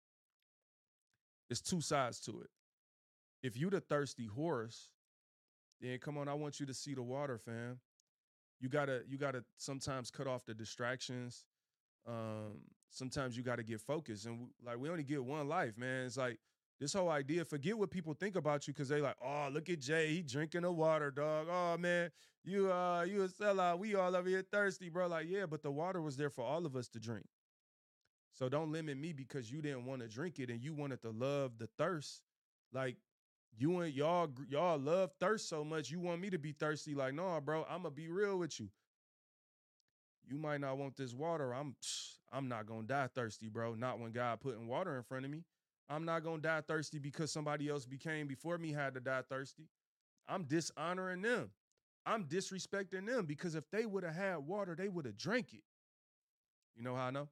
it's two sides to it. If you the thirsty horse, then come on, I want you to see the water, fam. You gotta sometimes cut off the distractions. Sometimes you gotta get focused, and we only get one life, man. It's like this whole idea. Forget what people think about you because they like, oh, look at Jay, he drinking the water, dog. Oh man, you a sellout. We all over here thirsty, bro. Like, yeah, but the water was there for all of us to drink. So don't limit me because you didn't want to drink it and you wanted to love the thirst. Like, you and y'all love thirst so much, you want me to be thirsty. Like, no, bro, I'm gonna be real with you. You might not want this water. I'm not gonna die thirsty, bro. Not when God putting water in front of me. I'm not gonna die thirsty because somebody else became before me had to die thirsty. I'm dishonoring them. I'm disrespecting them because if they would have had water, they would have drank it. You know how I know?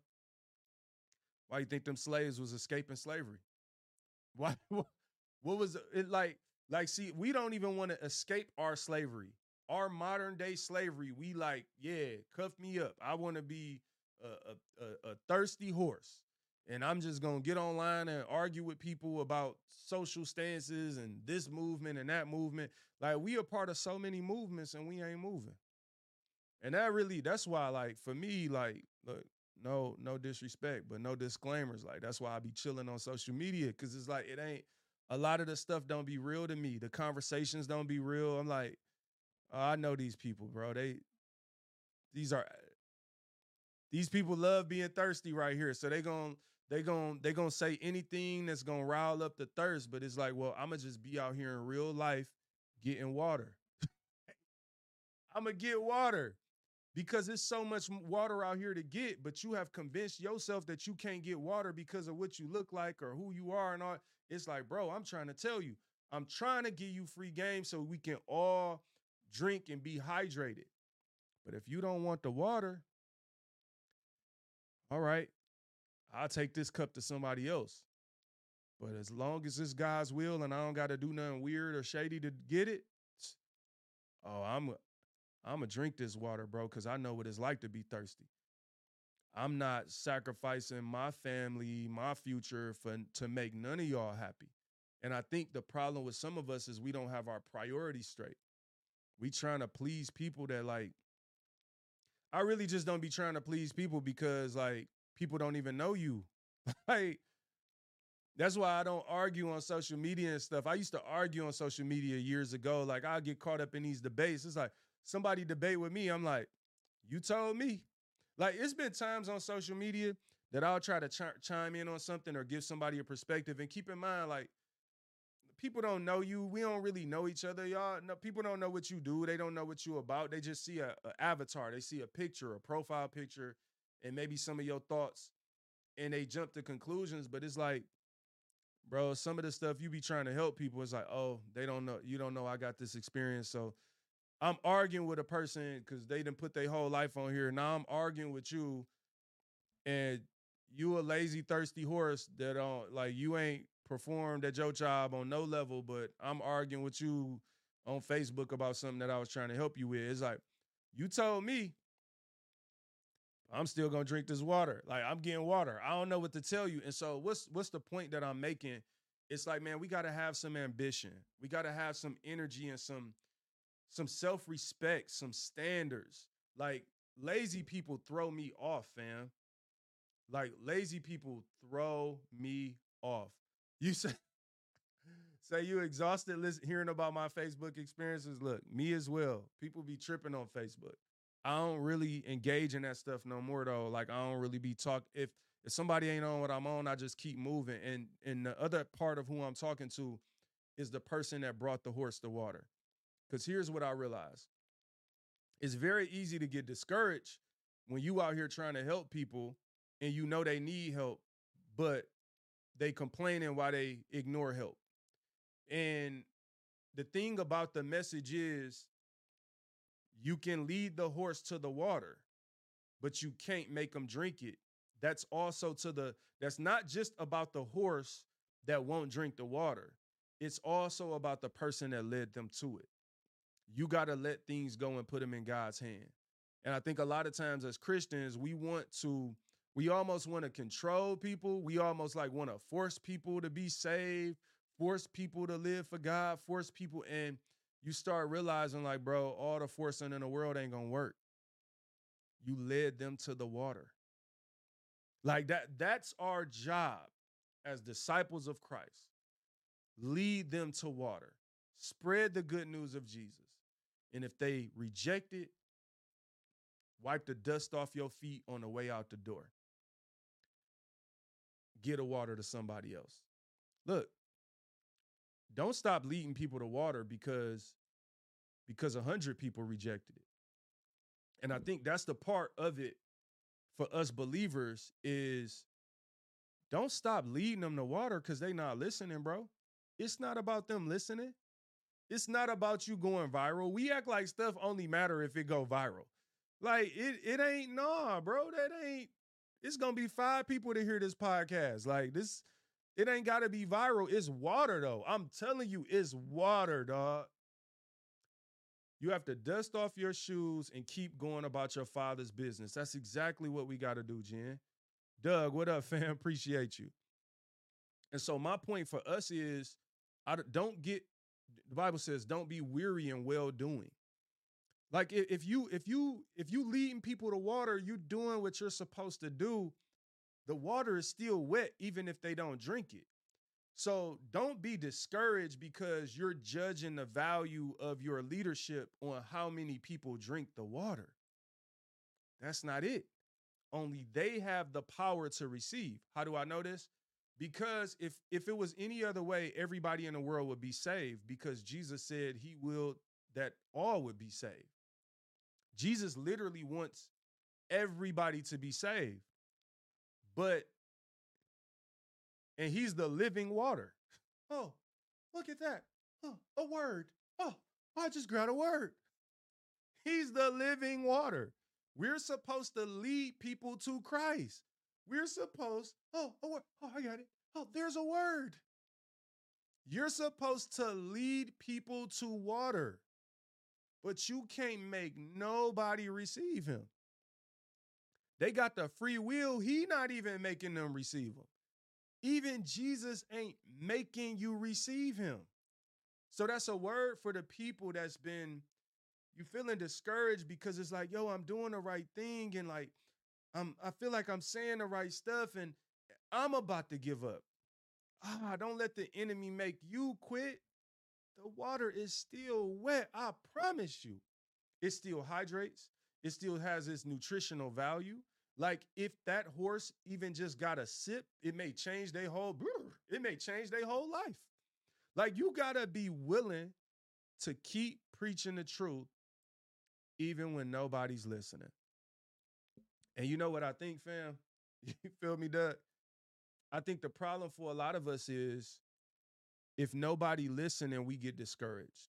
Why you think them slaves was escaping slavery? Why? What was it like? Like, see, we don't even want to escape our slavery, our modern day slavery. We like, yeah, cuff me up. I want to be a thirsty horse, and I'm just gonna get online and argue with people about social stances and this movement and that movement. Like we are part of so many movements and we ain't moving. And that's why, like, for me, like, look, no disrespect, but no disclaimers. Like, that's why I be chilling on social media. Cause it's like it ain't a lot of the stuff don't be real to me. The conversations don't be real. I'm like, oh, I know these people, bro. These are these people love being thirsty right here. So they gonna say anything that's gonna rile up the thirst. But it's like, well, I'ma just be out here in real life getting water. I'ma get water because there's so much water out here to get, but you have convinced yourself that you can't get water because of what you look like or who you are and all. It's like, bro, I'm trying to tell you, I'm trying to give you free game so we can all drink and be hydrated. But if you don't want the water, all right, I'll take this cup to somebody else. But as long as it's God's will and I don't got to do nothing weird or shady to get it, oh, I'm gonna drink this water, bro, because I know what it's like to be thirsty. I'm not sacrificing my family, my future for to make none of y'all happy. And I think the problem with some of us is we don't have our priorities straight. We trying to please people that like I really just don't be trying to please people because like people don't even know you. Like that's why I don't argue on social media and stuff. I used to argue on social media years ago. Like I get caught up in these debates. It's like somebody debate with me. I'm like, you told me. Like it's been times on social media that I'll try to chime in on something or give somebody a perspective. And keep in mind, like people don't know you. We don't really know each other, y'all. No, people don't know what you do. They don't know what you about. They just see a avatar. They see a picture, a profile picture, and maybe some of your thoughts, and they jump to conclusions. But it's like, bro, some of the stuff you be trying to help people is like, oh, they don't know. You don't know I got this experience. So I'm arguing with a person because they didn't put their whole life on here. Now I'm arguing with you, and you a lazy, thirsty horse that don't like you ain't performed at your job on no level, but I'm arguing with you on Facebook about something that I was trying to help you with. It's like, you told me I'm still gonna drink this water. Like I'm getting water. I don't know what to tell you. And so what's the point that I'm making? It's like, man, we gotta have some ambition. We gotta have some energy and some self-respect, some standards. Like lazy people throw me off, fam. Like lazy people throw me off. You say you exhausted hearing about my Facebook experiences. Look, me as well. People be tripping on Facebook. I don't really engage in that stuff no more though. Like I don't really be talk if somebody ain't on what I'm on, I just keep moving. And the other part of who I'm talking to is the person that brought the horse to water. Because here's what I realized. It's very easy to get discouraged when you out here trying to help people and you know they need help, but they complaining why they ignore help. And the thing about the message is you can lead the horse to the water, but you can't make them drink it. That's not just about the horse that won't drink the water. It's also about the person that led them to it. You got to let things go and put them in God's hand. And I think a lot of times as Christians, we almost want to control people. We almost like want to force people to be saved, force people to live for God, force people. And you start realizing like, bro, all the forcing in the world ain't going to work. You led them to the water. Like that's our job as disciples of Christ. Lead them to water. Spread the good news of Jesus. And if they reject it, wipe the dust off your feet on the way out the door. Get a water to somebody else. Look, don't stop leading people to water because 100 people rejected it. And I think that's the part of it for us believers is don't stop leading them to water because they not listening, bro. It's not about them listening. It's not about you going viral. We act like stuff only matter if it go viral. Like it ain't nah, bro. That ain't. It's gonna be 5 people to hear this podcast. Like this, it ain't gotta be viral. It's water though. I'm telling you, it's water, dog. You have to dust off your shoes and keep going about your father's business. That's exactly what we gotta do, Jen. Doug, what up, fam? Appreciate you. And so my point for us is, don't get. The Bible says, don't be weary in well doing. Like if you leading people to water, you doing what you're supposed to do. The water is still wet, even if they don't drink it. So don't be discouraged because you're judging the value of your leadership on how many people drink the water. That's not it. Only they have the power to receive. How do I know this? Because if it was any other way, everybody in the world would be saved, because Jesus said he will that all would be saved. Jesus literally wants everybody to be saved. But and he's the living water. Oh, look at that. Oh, a word. Oh, I just got a word. He's the living water. We're supposed to lead people to Christ. We're supposed, a word. Oh, I got it. Oh, there's a word. You're supposed to lead people to water, but you can't make nobody receive him. They got the free will. He not even making them receive him. Even Jesus ain't making you receive him. So that's a word for the people that's been, you feeling discouraged because it's like, yo, I'm doing the right thing. And like, I feel like I'm saying the right stuff and I'm about to give up. Don't let the enemy make you quit. The water is still wet. I promise you. It still hydrates. It still has its nutritional value. Like if that horse even just got a sip, it may change their whole life. Like you gotta be willing to keep preaching the truth even when nobody's listening. And you know what I think, fam? You feel me, Doug? I think the problem for a lot of us is if nobody listening, we get discouraged.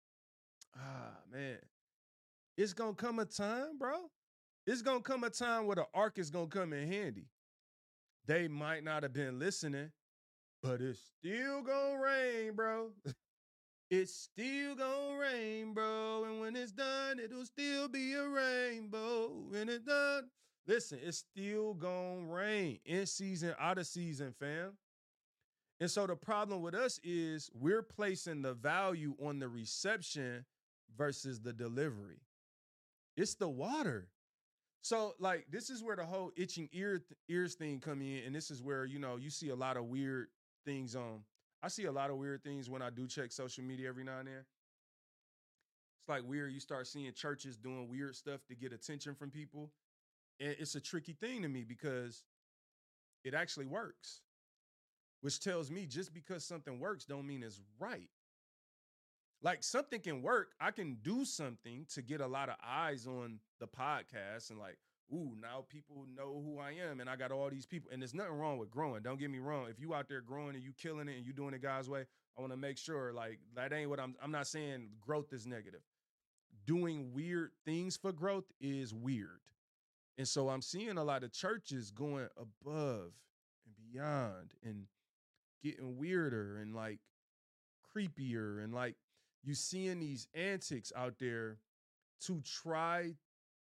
Man. It's gonna come a time, bro. It's gonna come a time where the ark is gonna come in handy. They might not have been listening, but it's still gonna rain, bro. It's still gonna rain, bro. And when it's done, it'll still be a rainbow. When it's done, listen, it's still gonna rain. In season, out of season, fam. And so the problem with us is we're placing the value on the reception versus the delivery. It's the water. So like this is where the whole itching ears thing come in, and this is where you see a lot of weird things I see a lot of weird things when I do check social media every now and then. It's like weird. You start seeing churches doing weird stuff to get attention from people. And it's a tricky thing to me because it actually works, which tells me just because something works don't mean it's right. Like something can work. I can do something to get a lot of eyes on the podcast and like, ooh, now people know who I am and I got all these people. And there's nothing wrong with growing. Don't get me wrong. If you out there growing and you killing it and you doing it God's way, I want to make sure like that ain't what I'm not saying growth is negative. Doing weird things for growth is weird. And so I'm seeing a lot of churches going above and beyond and getting weirder and like creepier and like you seeing these antics out there to try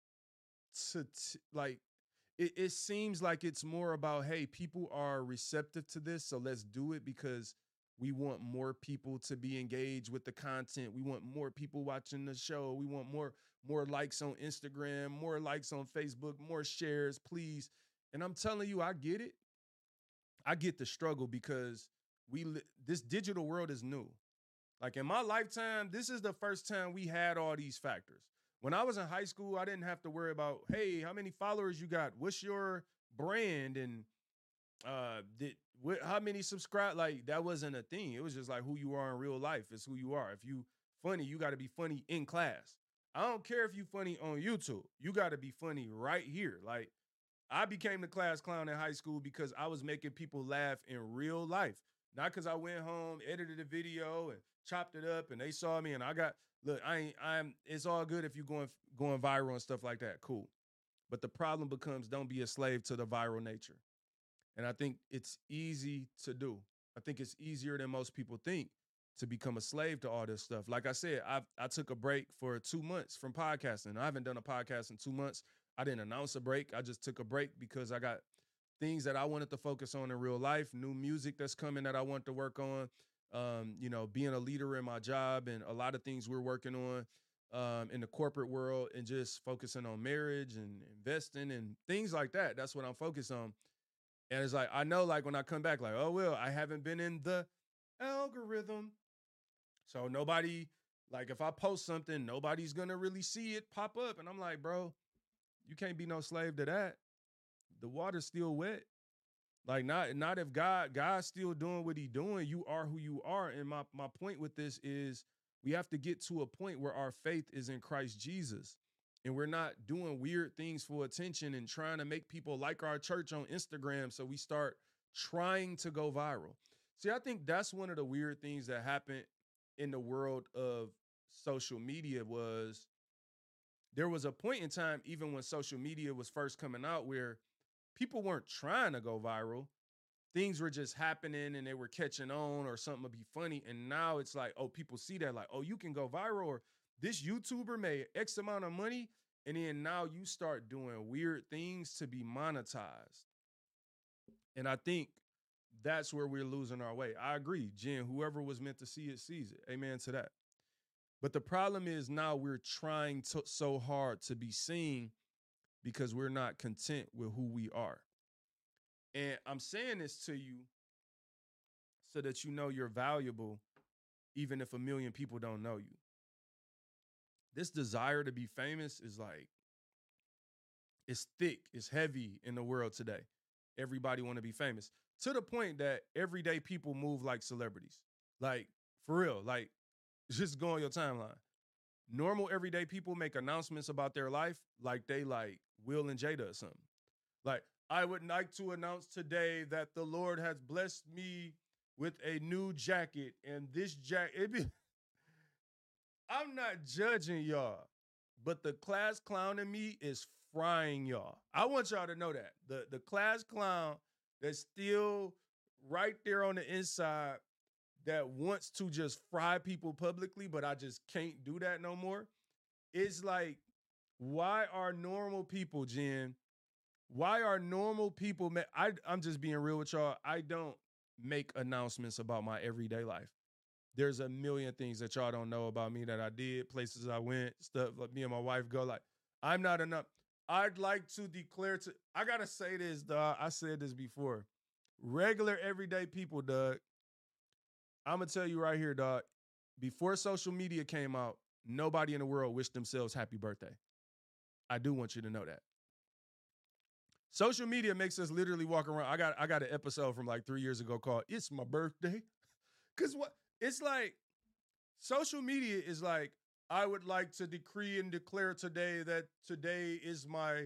to like it seems like it's more about, hey, people are receptive to this, so let's do it because we want more people to be engaged with the content. We want more people watching the show. We want more likes on Instagram, more likes on Facebook, more shares, please. And I'm telling you, I get it. I get the struggle because this digital world is new. Like in my lifetime, this is the first time we had all these factors. When I was in high school, I didn't have to worry about, hey, how many followers you got? What's your brand? And how many subscribe? Like that wasn't a thing. It was just like who you are in real life. It's who you are. If you funny, you got to be funny in class. I don't care if you funny on YouTube. You got to be funny right here. Like I became the class clown in high school because I was making people laugh in real life. Not because I went home, edited a video and chopped it up and they saw me and it's all good if you going viral and stuff like that. Cool. But the problem becomes don't be a slave to the viral nature. And I think it's easy to do. I think it's easier than most people think to become a slave to all this stuff. Like I said, I took a break for 2 months from podcasting. I haven't done a podcast in 2 months. I didn't announce a break. I just took a break because I got things that I wanted to focus on in real life, new music that's coming that I want to work on, being a leader in my job and a lot of things we're working on in the corporate world and just focusing on marriage and investing and things like that. That's what I'm focused on. And it's like, I know, like, when I come back, like, oh, well, I haven't been in the algorithm. So nobody, like, if I post something, nobody's going to really see it pop up. And I'm like, bro, you can't be no slave to that. The water's still wet. Like, not if God's still doing what he doing. You are who you are. And my point with this is we have to get to a point where our faith is in Christ Jesus. And we're not doing weird things for attention and trying to make people like our church on Instagram. So we start trying to go viral. See, I think that's one of the weird things that happened in the world of social media was there was a point in time, even when social media was first coming out, where people weren't trying to go viral. Things were just happening and they were catching on or something would be funny. And now it's like, oh, people see that like, oh, you can go viral or this YouTuber made X amount of money. And then now you start doing weird things to be monetized. And I think that's where we're losing our way. I agree, Jen, whoever was meant to see it sees it. Amen to that. But the problem is now we're trying so hard to be seen because we're not content with who we are. And I'm saying this to you so that you know you're valuable, even if a million people don't know you. This desire to be famous is like, it's thick, it's heavy in the world today. Everybody want to be famous to the point that everyday people move like celebrities. Like, for real, like, just go on your timeline. Normal everyday people make announcements about their life like they like Will and Jada or something. Like, I would like to announce today that the Lord has blessed me with a new jacket, and this jacket, I'm not judging y'all, but the class clown in me is frying y'all. I want y'all to know that. The class clown that's still right there on the inside that wants to just fry people publicly, but I just can't do that no more. It's like, why are normal people, Jen? Why are normal people? I'm just being real with y'all. I don't make announcements about my everyday life. There's a million things that y'all don't know about me that I did, places I went, stuff like me and my wife go. Like, I'm not enough. I'd like to declare I gotta say this, dog. I said this before. Regular everyday people, Doug. I'm gonna tell you right here, dog. Before social media came out, nobody in the world wished themselves happy birthday. I do want you to know that. Social media makes us literally walk around. I got an episode from like 3 years ago called "It's My Birthday," because what it's like. Social media is like, I would like to decree and declare today that today is my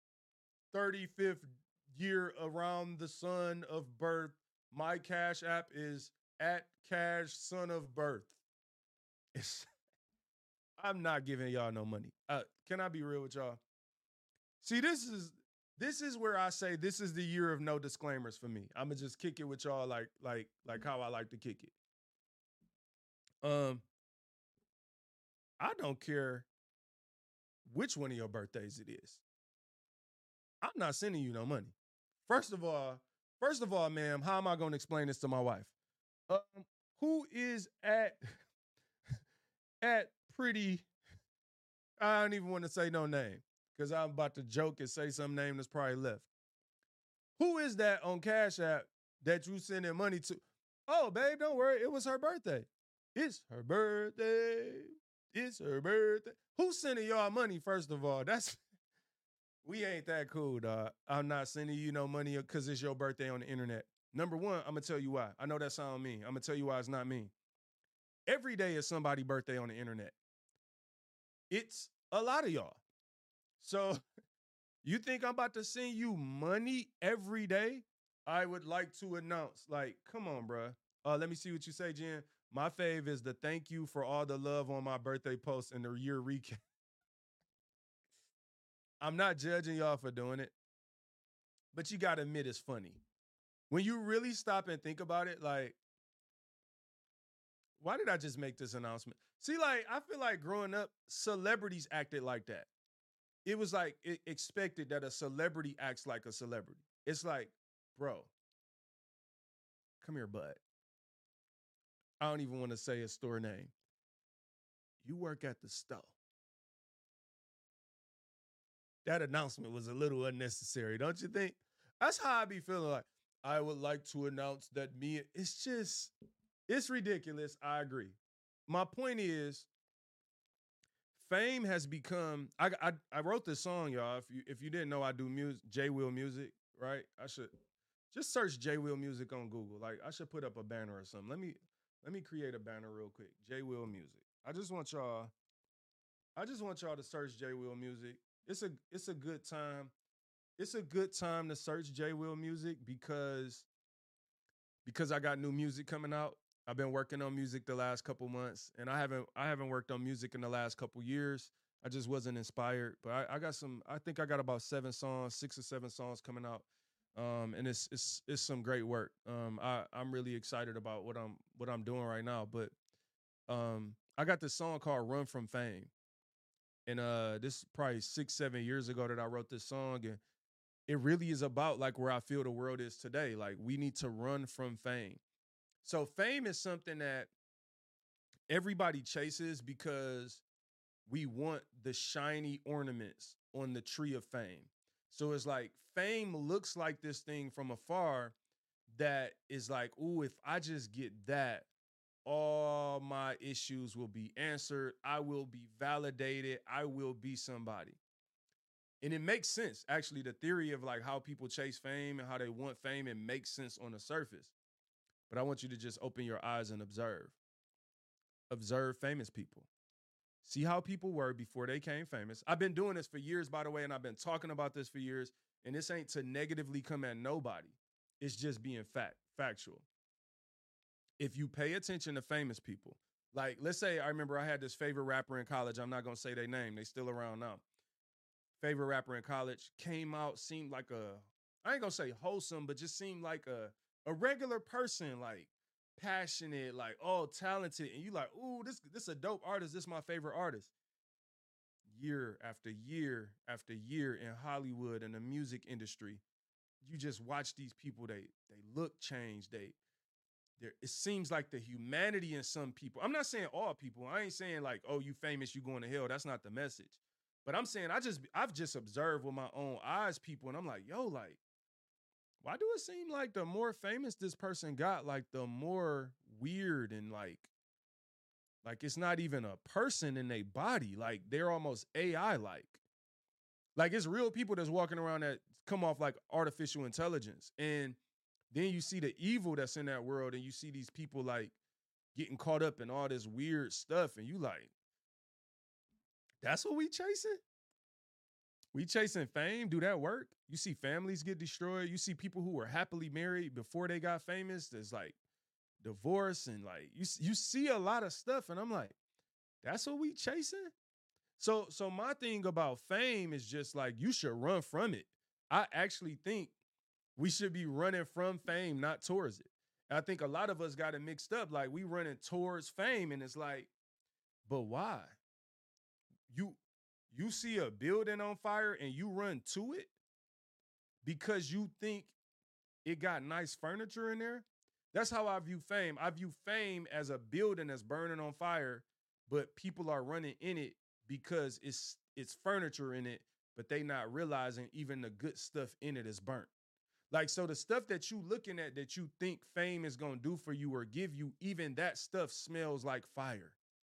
35th year around the sun of birth. My Cash App is at Cash Son of Birth. I'm not giving y'all no money. Can I be real with y'all? See, this is where I say this is the year of no disclaimers for me. I'm gonna just kick it with y'all like how I like to kick it. I don't care which one of your birthdays it is. I'm not sending you no money. First of all, ma'am, how am I going to explain this to my wife? Who is at at pretty? I don't even want to say no name because I'm about to joke and say some name that's probably left. Who is that on Cash App that you sending money to? Oh, babe, don't worry. It was her birthday. It's her birthday. It's her birthday. Who's sending y'all money, first of all? We ain't that cool, dog. I'm not sending you no money because it's your birthday on the internet. Number one, I'm going to tell you why. I know that sounds mean. I'm going to tell you why it's not mean. Every day is somebody's birthday on the internet. It's a lot of y'all. So you think I'm about to send you money every day? I would like to announce, like, come on, bro. Let me see what you say, Jen. My fave is the thank you for all the love on my birthday post and the year recap. I'm not judging y'all for doing it, but you got to admit it's funny. When you really stop and think about it, like, why did I just make this announcement? See, like, I feel like growing up, celebrities acted like that. It was like expected that a celebrity acts like a celebrity. It's like, bro, come here, bud. I don't even want to say a store name. You work at the store. That announcement was a little unnecessary, don't you think? That's how I be feeling like, I would like to announce that me, it's just, it's ridiculous. I agree. My point is, fame has become. I wrote this song, y'all. If you didn't know, I do music, J Will Music, right? I should just search J Will Music on Google. Like I should put up a banner or something. Let me create a banner real quick. J Will Music. I just want y'all. I just want y'all to search J Will Music. It's a good time. It's a good time to search J Will Music because I got new music coming out. I've been working on music the last couple months, and I haven't worked on music in the last couple years. I just wasn't inspired, but I got some. I think I got about 7 songs, 6 or 7 songs coming out, and it's some great work. I'm really excited about what I'm doing right now. But I got this song called "Run from Fame," and this is probably 6 7 years ago that I wrote this song, and it really is about like where I feel the world is today. Like we need to run from fame. So fame is something that everybody chases because we want the shiny ornaments on the tree of fame. So it's like fame looks like this thing from afar that is like, ooh, if I just get that, all my issues will be answered. I will be validated. I will be somebody. And it makes sense, actually, the theory of like how people chase fame and how they want fame, it makes sense on the surface. But I want you to just open your eyes and observe. Observe famous people. See how people were before they came famous. I've been doing this for years, by the way, and I've been talking about this for years. And this ain't to negatively come at nobody. It's just being factual. If you pay attention to famous people, like let's say I remember I had this favorite rapper in college. I'm not gonna say their name, they still around now. Favorite rapper in college came out, seemed like I ain't gonna say wholesome, but just seemed like a regular person, like passionate, like all talented, and you like, ooh, this a dope artist. This my favorite artist. Year after year after year in Hollywood and the music industry, you just watch these people. They look change. It seems like the humanity in some people. I'm not saying all people. I ain't saying like, oh, you famous, you going to hell. That's not the message. But I'm saying I've just observed with my own eyes people, and I'm like, yo, like, why do it seem like the more famous this person got, like the more weird and like it's not even a person in their body. Like they're almost AI like. Like it's real people that's walking around that come off like artificial intelligence. And then you see the evil that's in that world, and you see these people like getting caught up in all this weird stuff, and you like, that's what we chasing? We chasing fame? Do that work? You see families get destroyed. You see people who were happily married before they got famous. There's like divorce and like you see a lot of stuff, and I'm like, that's what we chasing. So my thing about fame is just like you should run from it. I actually think we should be running from fame, not towards it. And I think a lot of us got it mixed up. Like we running towards fame, and it's like, but why? You you see a building on fire and you run to it because you think it got nice furniture in there. That's how I view fame. I view fame as a building that's burning on fire, but people are running in it because it's furniture in it, but they not realizing even the good stuff in it is burnt. Like so the stuff that you looking at that you think fame is going to do for you or give you, even that stuff smells like fire.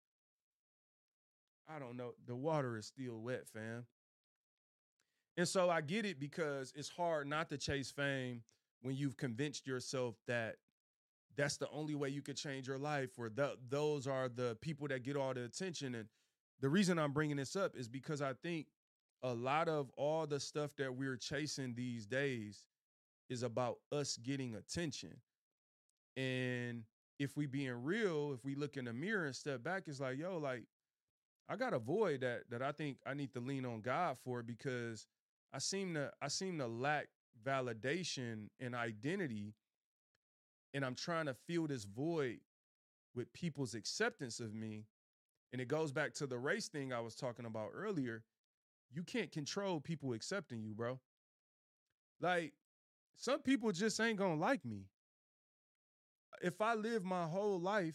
I don't know. The water is still wet, fam. And so I get it because it's hard not to chase fame when you've convinced yourself that that's the only way you could change your life, or those are the people that get all the attention. And the reason I'm bringing this up is because I think a lot of all the stuff that we're chasing these days is about us getting attention. And if we being real, if we look in the mirror and step back, it's like, yo, like I got a void that I think I need to lean on God for because I seem to lack validation and identity, and I'm trying to fill this void with people's acceptance of me. And it goes back to the race thing I was talking about earlier. You can't control people accepting you, bro. Like some people just ain't gonna like me. If I live my whole life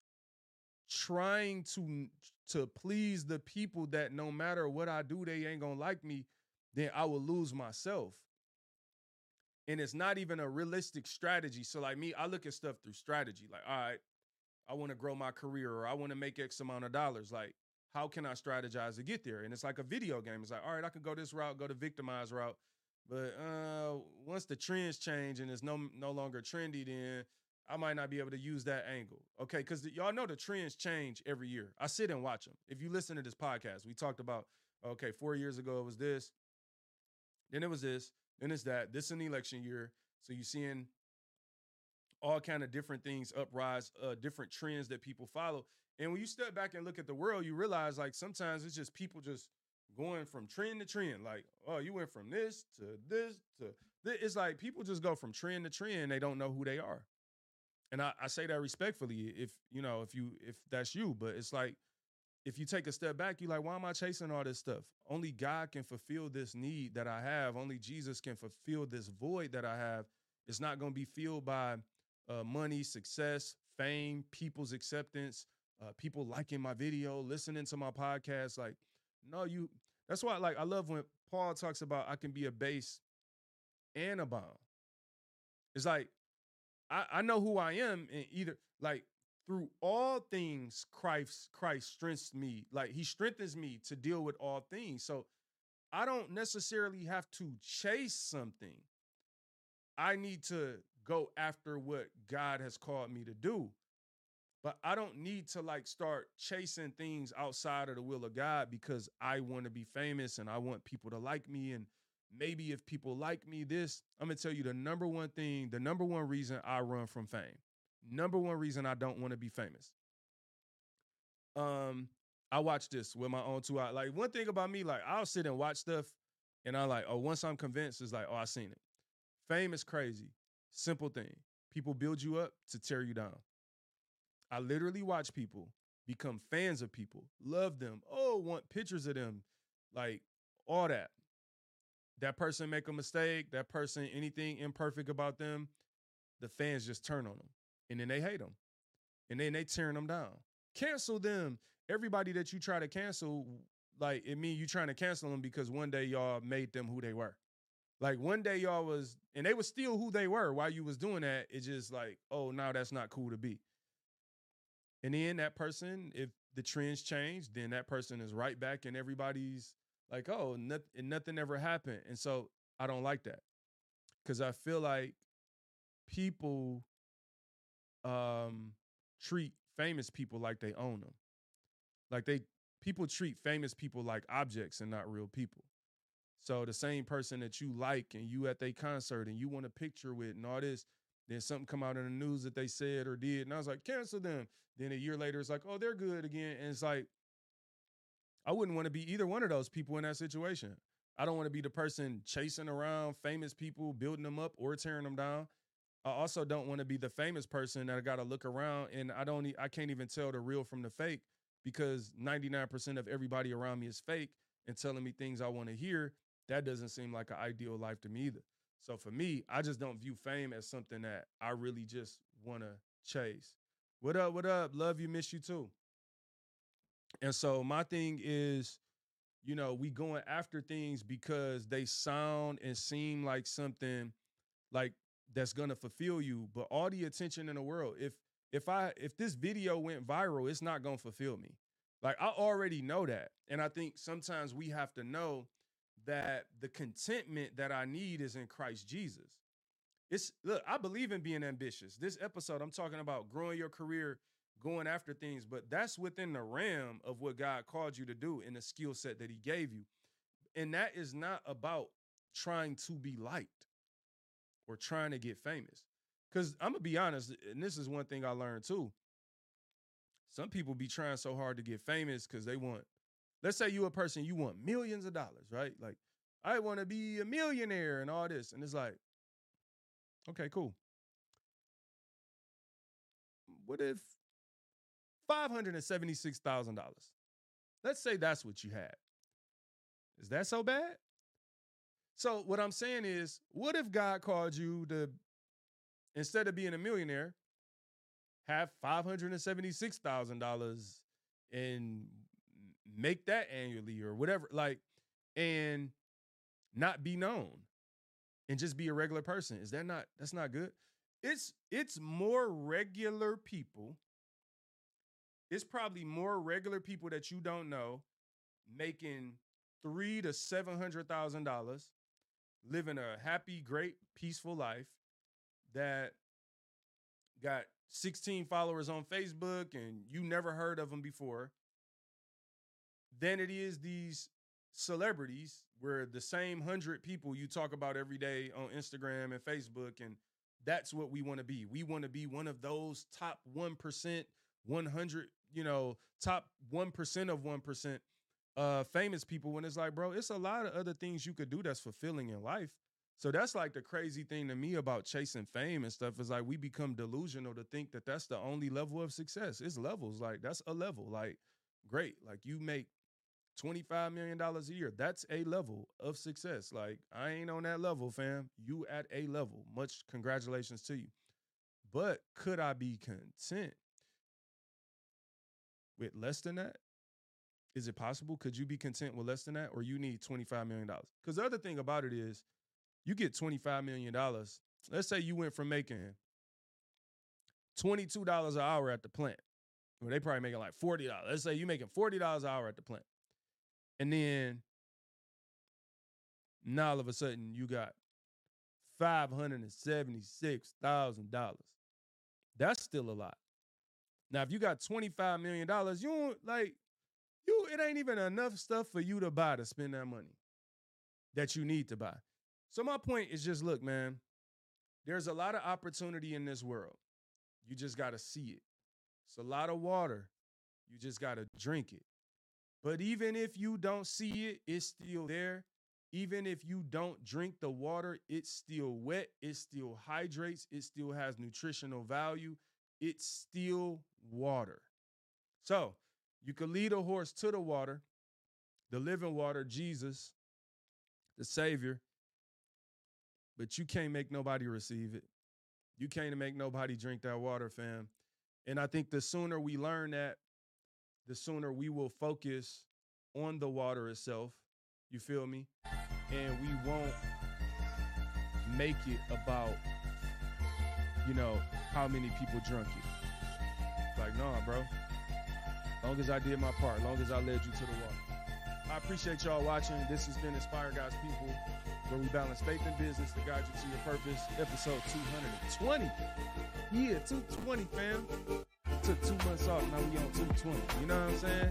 trying to please the people that no matter what I do, they ain't gonna like me, then I will lose myself. And it's not even a realistic strategy. So like me, I look at stuff through strategy. Like, all right, I want to grow my career or I want to make X amount of dollars. Like, how can I strategize to get there? And it's like a video game. It's like, all right, I can go this route, go the victimized route. But once the trends change and it's no longer trendy, then I might not be able to use that angle. Okay, because y'all know the trends change every year. I sit and watch them. If you listen to this podcast, we talked about, okay, 4 years ago it was this, then it was this, then it's that. This is an election year. So you're seeing all kind of different things uprise, different trends that people follow. And when you step back and look at the world, you realize like sometimes it's just people just going from trend to trend. Like, oh, you went from this to this to this. It's like people just go from trend to trend. They don't know who they are. And I say that respectfully, if that's you, but it's like if you take a step back, you're like, why am I chasing all this stuff? Only God can fulfill this need that I have. Only Jesus can fulfill this void that I have. It's not going to be filled by money, success, fame, people's acceptance, people liking my video, listening to my podcast. Like, no, that's why like I love when Paul talks about I can be a base and a bomb. It's like I know who I am, and either like through all things, Christ strengthens me. Like he strengthens me to deal with all things. So I don't necessarily have to chase something. I need to go after what God has called me to do. But I don't need to like start chasing things outside of the will of God because I want to be famous and I want people to like me. And maybe if people like me, I'm going to tell you the number one thing, the number one reason I run from fame. Number one reason I don't want to be famous. I watch this with my own two eyes. Like one thing about me, like I'll sit and watch stuff and I like, oh, once I'm convinced, it's like, oh, I seen it. Fame is crazy. Simple thing. People build you up to tear you down. I literally watch people become fans of people, love them, want pictures of them, like all that. That person make a mistake, that person, anything imperfect about them, the fans just turn on them. And then they hate them. And then they tearing them down. Cancel them. Everybody that you try to cancel, like it means you trying to cancel them because one day y'all made them who they were. Like one day y'all was, and they were still who they were while you was doing that. It's just like, oh, now that's not cool to be. And then that person, if the trends change, then that person is right back and everybody's like, oh, nothing ever happened. And so I don't like that because I feel like people treat famous people like they own them. Like people treat famous people like objects and not real people. So the same person that you like and you at their concert and you want a picture with and all this, then something come out in the news that they said or did. And I was like, cancel them. Then a year later, it's like, oh, they're good again. And it's like, I wouldn't want to be either one of those people in that situation. I don't want to be the person chasing around famous people, building them up or tearing them down. I also don't want to be the famous person that I got to look around and I can't even tell the real from the fake because 99% of everybody around me is fake and telling me things I want to hear. That doesn't seem like an ideal life to me either. So for me, I just don't view fame as something that I really just want to chase. What up? What up? Love you, miss you too. And so my thing is, we going after things because they sound and seem like something like that's gonna fulfill you. But all the attention in the world, if this video went viral, it's not gonna fulfill me. Like I already know that. And I think sometimes we have to know that the contentment that I need is in Christ Jesus. Look, I believe in being ambitious. This episode, I'm talking about growing your career, going after things, but that's within the realm of what God called you to do in the skill set that he gave you. And that is not about trying to be liked or trying to get famous. Because I'm going to be honest, and this is one thing I learned too. Some people be trying so hard to get famous because they want, let's say you a person, you want millions of dollars, right? Like, I want to be a millionaire and all this. And it's like, okay, cool. What if $576,000? Let's say that's what you had. Is that so bad? So what I'm saying is, what if God called you to, instead of being a millionaire, have $576,000 and make that annually or whatever, like, and not be known and just be a regular person? Is that's not good? It's more regular people. It's probably more regular people that you don't know making $300,000 to $700,000, living a happy, great, peaceful life that got 16 followers on Facebook and you never heard of them before, than it is these celebrities where the same 100 people you talk about every day on Instagram and Facebook, and that's what we want to be. We want to be one of those top 1%, 100, top 1% of 1% famous people, when it's like, bro, it's a lot of other things you could do that's fulfilling in life. So that's like the crazy thing to me about chasing fame and stuff, is like we become delusional to think that that's the only level of success. It's levels. Like, that's a level. Like, great. Like, you make $25 million a year. That's a level of success. Like, I ain't on that level, fam. You at a level. Much congratulations to you. But could I be content with less than that? Is it possible? Could you be content with less than that? Or you need $25 million? Because the other thing about it is, you get $25 million. Let's say you went from making $22 an hour at the plant. Well, they probably making like $40. Let's say you're making $40 an hour at the plant. And then now all of a sudden you got $576,000. That's still a lot. Now, if you got $25 million, it ain't even enough stuff for you to buy to spend that money that you need to buy. So my point is just, look, man, there's a lot of opportunity in this world. You just got to see it. It's a lot of water. You just got to drink it. But even if you don't see it, it's still there. Even if you don't drink the water, it's still wet. It still hydrates. It still has nutritional value. It's still water. So you can lead a horse to the water, the living water, Jesus, the Savior. But you can't make nobody receive it. You can't make nobody drink that water, fam. And I think the sooner we learn that, the sooner we will focus on the water itself. You feel me? And we won't make it about, how many people drunk it. Like, nah, bro. Long as I did my part, long as I led you to the water. I appreciate y'all watching. This has been Inspire God's People, where we balance faith and business to guide you to your purpose. Episode 220. Yeah, 220, fam. Took 2 months off. Now we on 220. You know what I'm saying?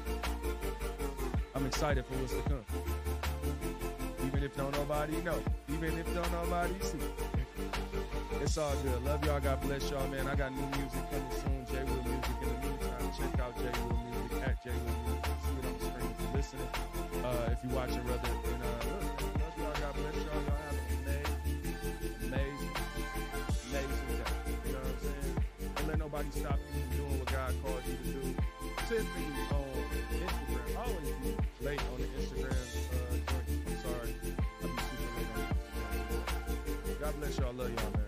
I'm excited for what's to come. Even if don't nobody know. Even if don't nobody see. It's all good. Love y'all. God bless y'all, man. I got new music coming soon. J Will Music. In the meantime, check out J Will Music at J Will Music. See it on the screen if you're listening. If you're watching, brother. And look, love y'all. God bless y'all. Y'all have an amazing day. You know what I'm saying? Don't let nobody stop you from doing what God called you to do. Typically on Instagram. Always be late on the Instagram joint. I'm sorry. I'll be super late on Instagram. God bless y'all. Love y'all, man.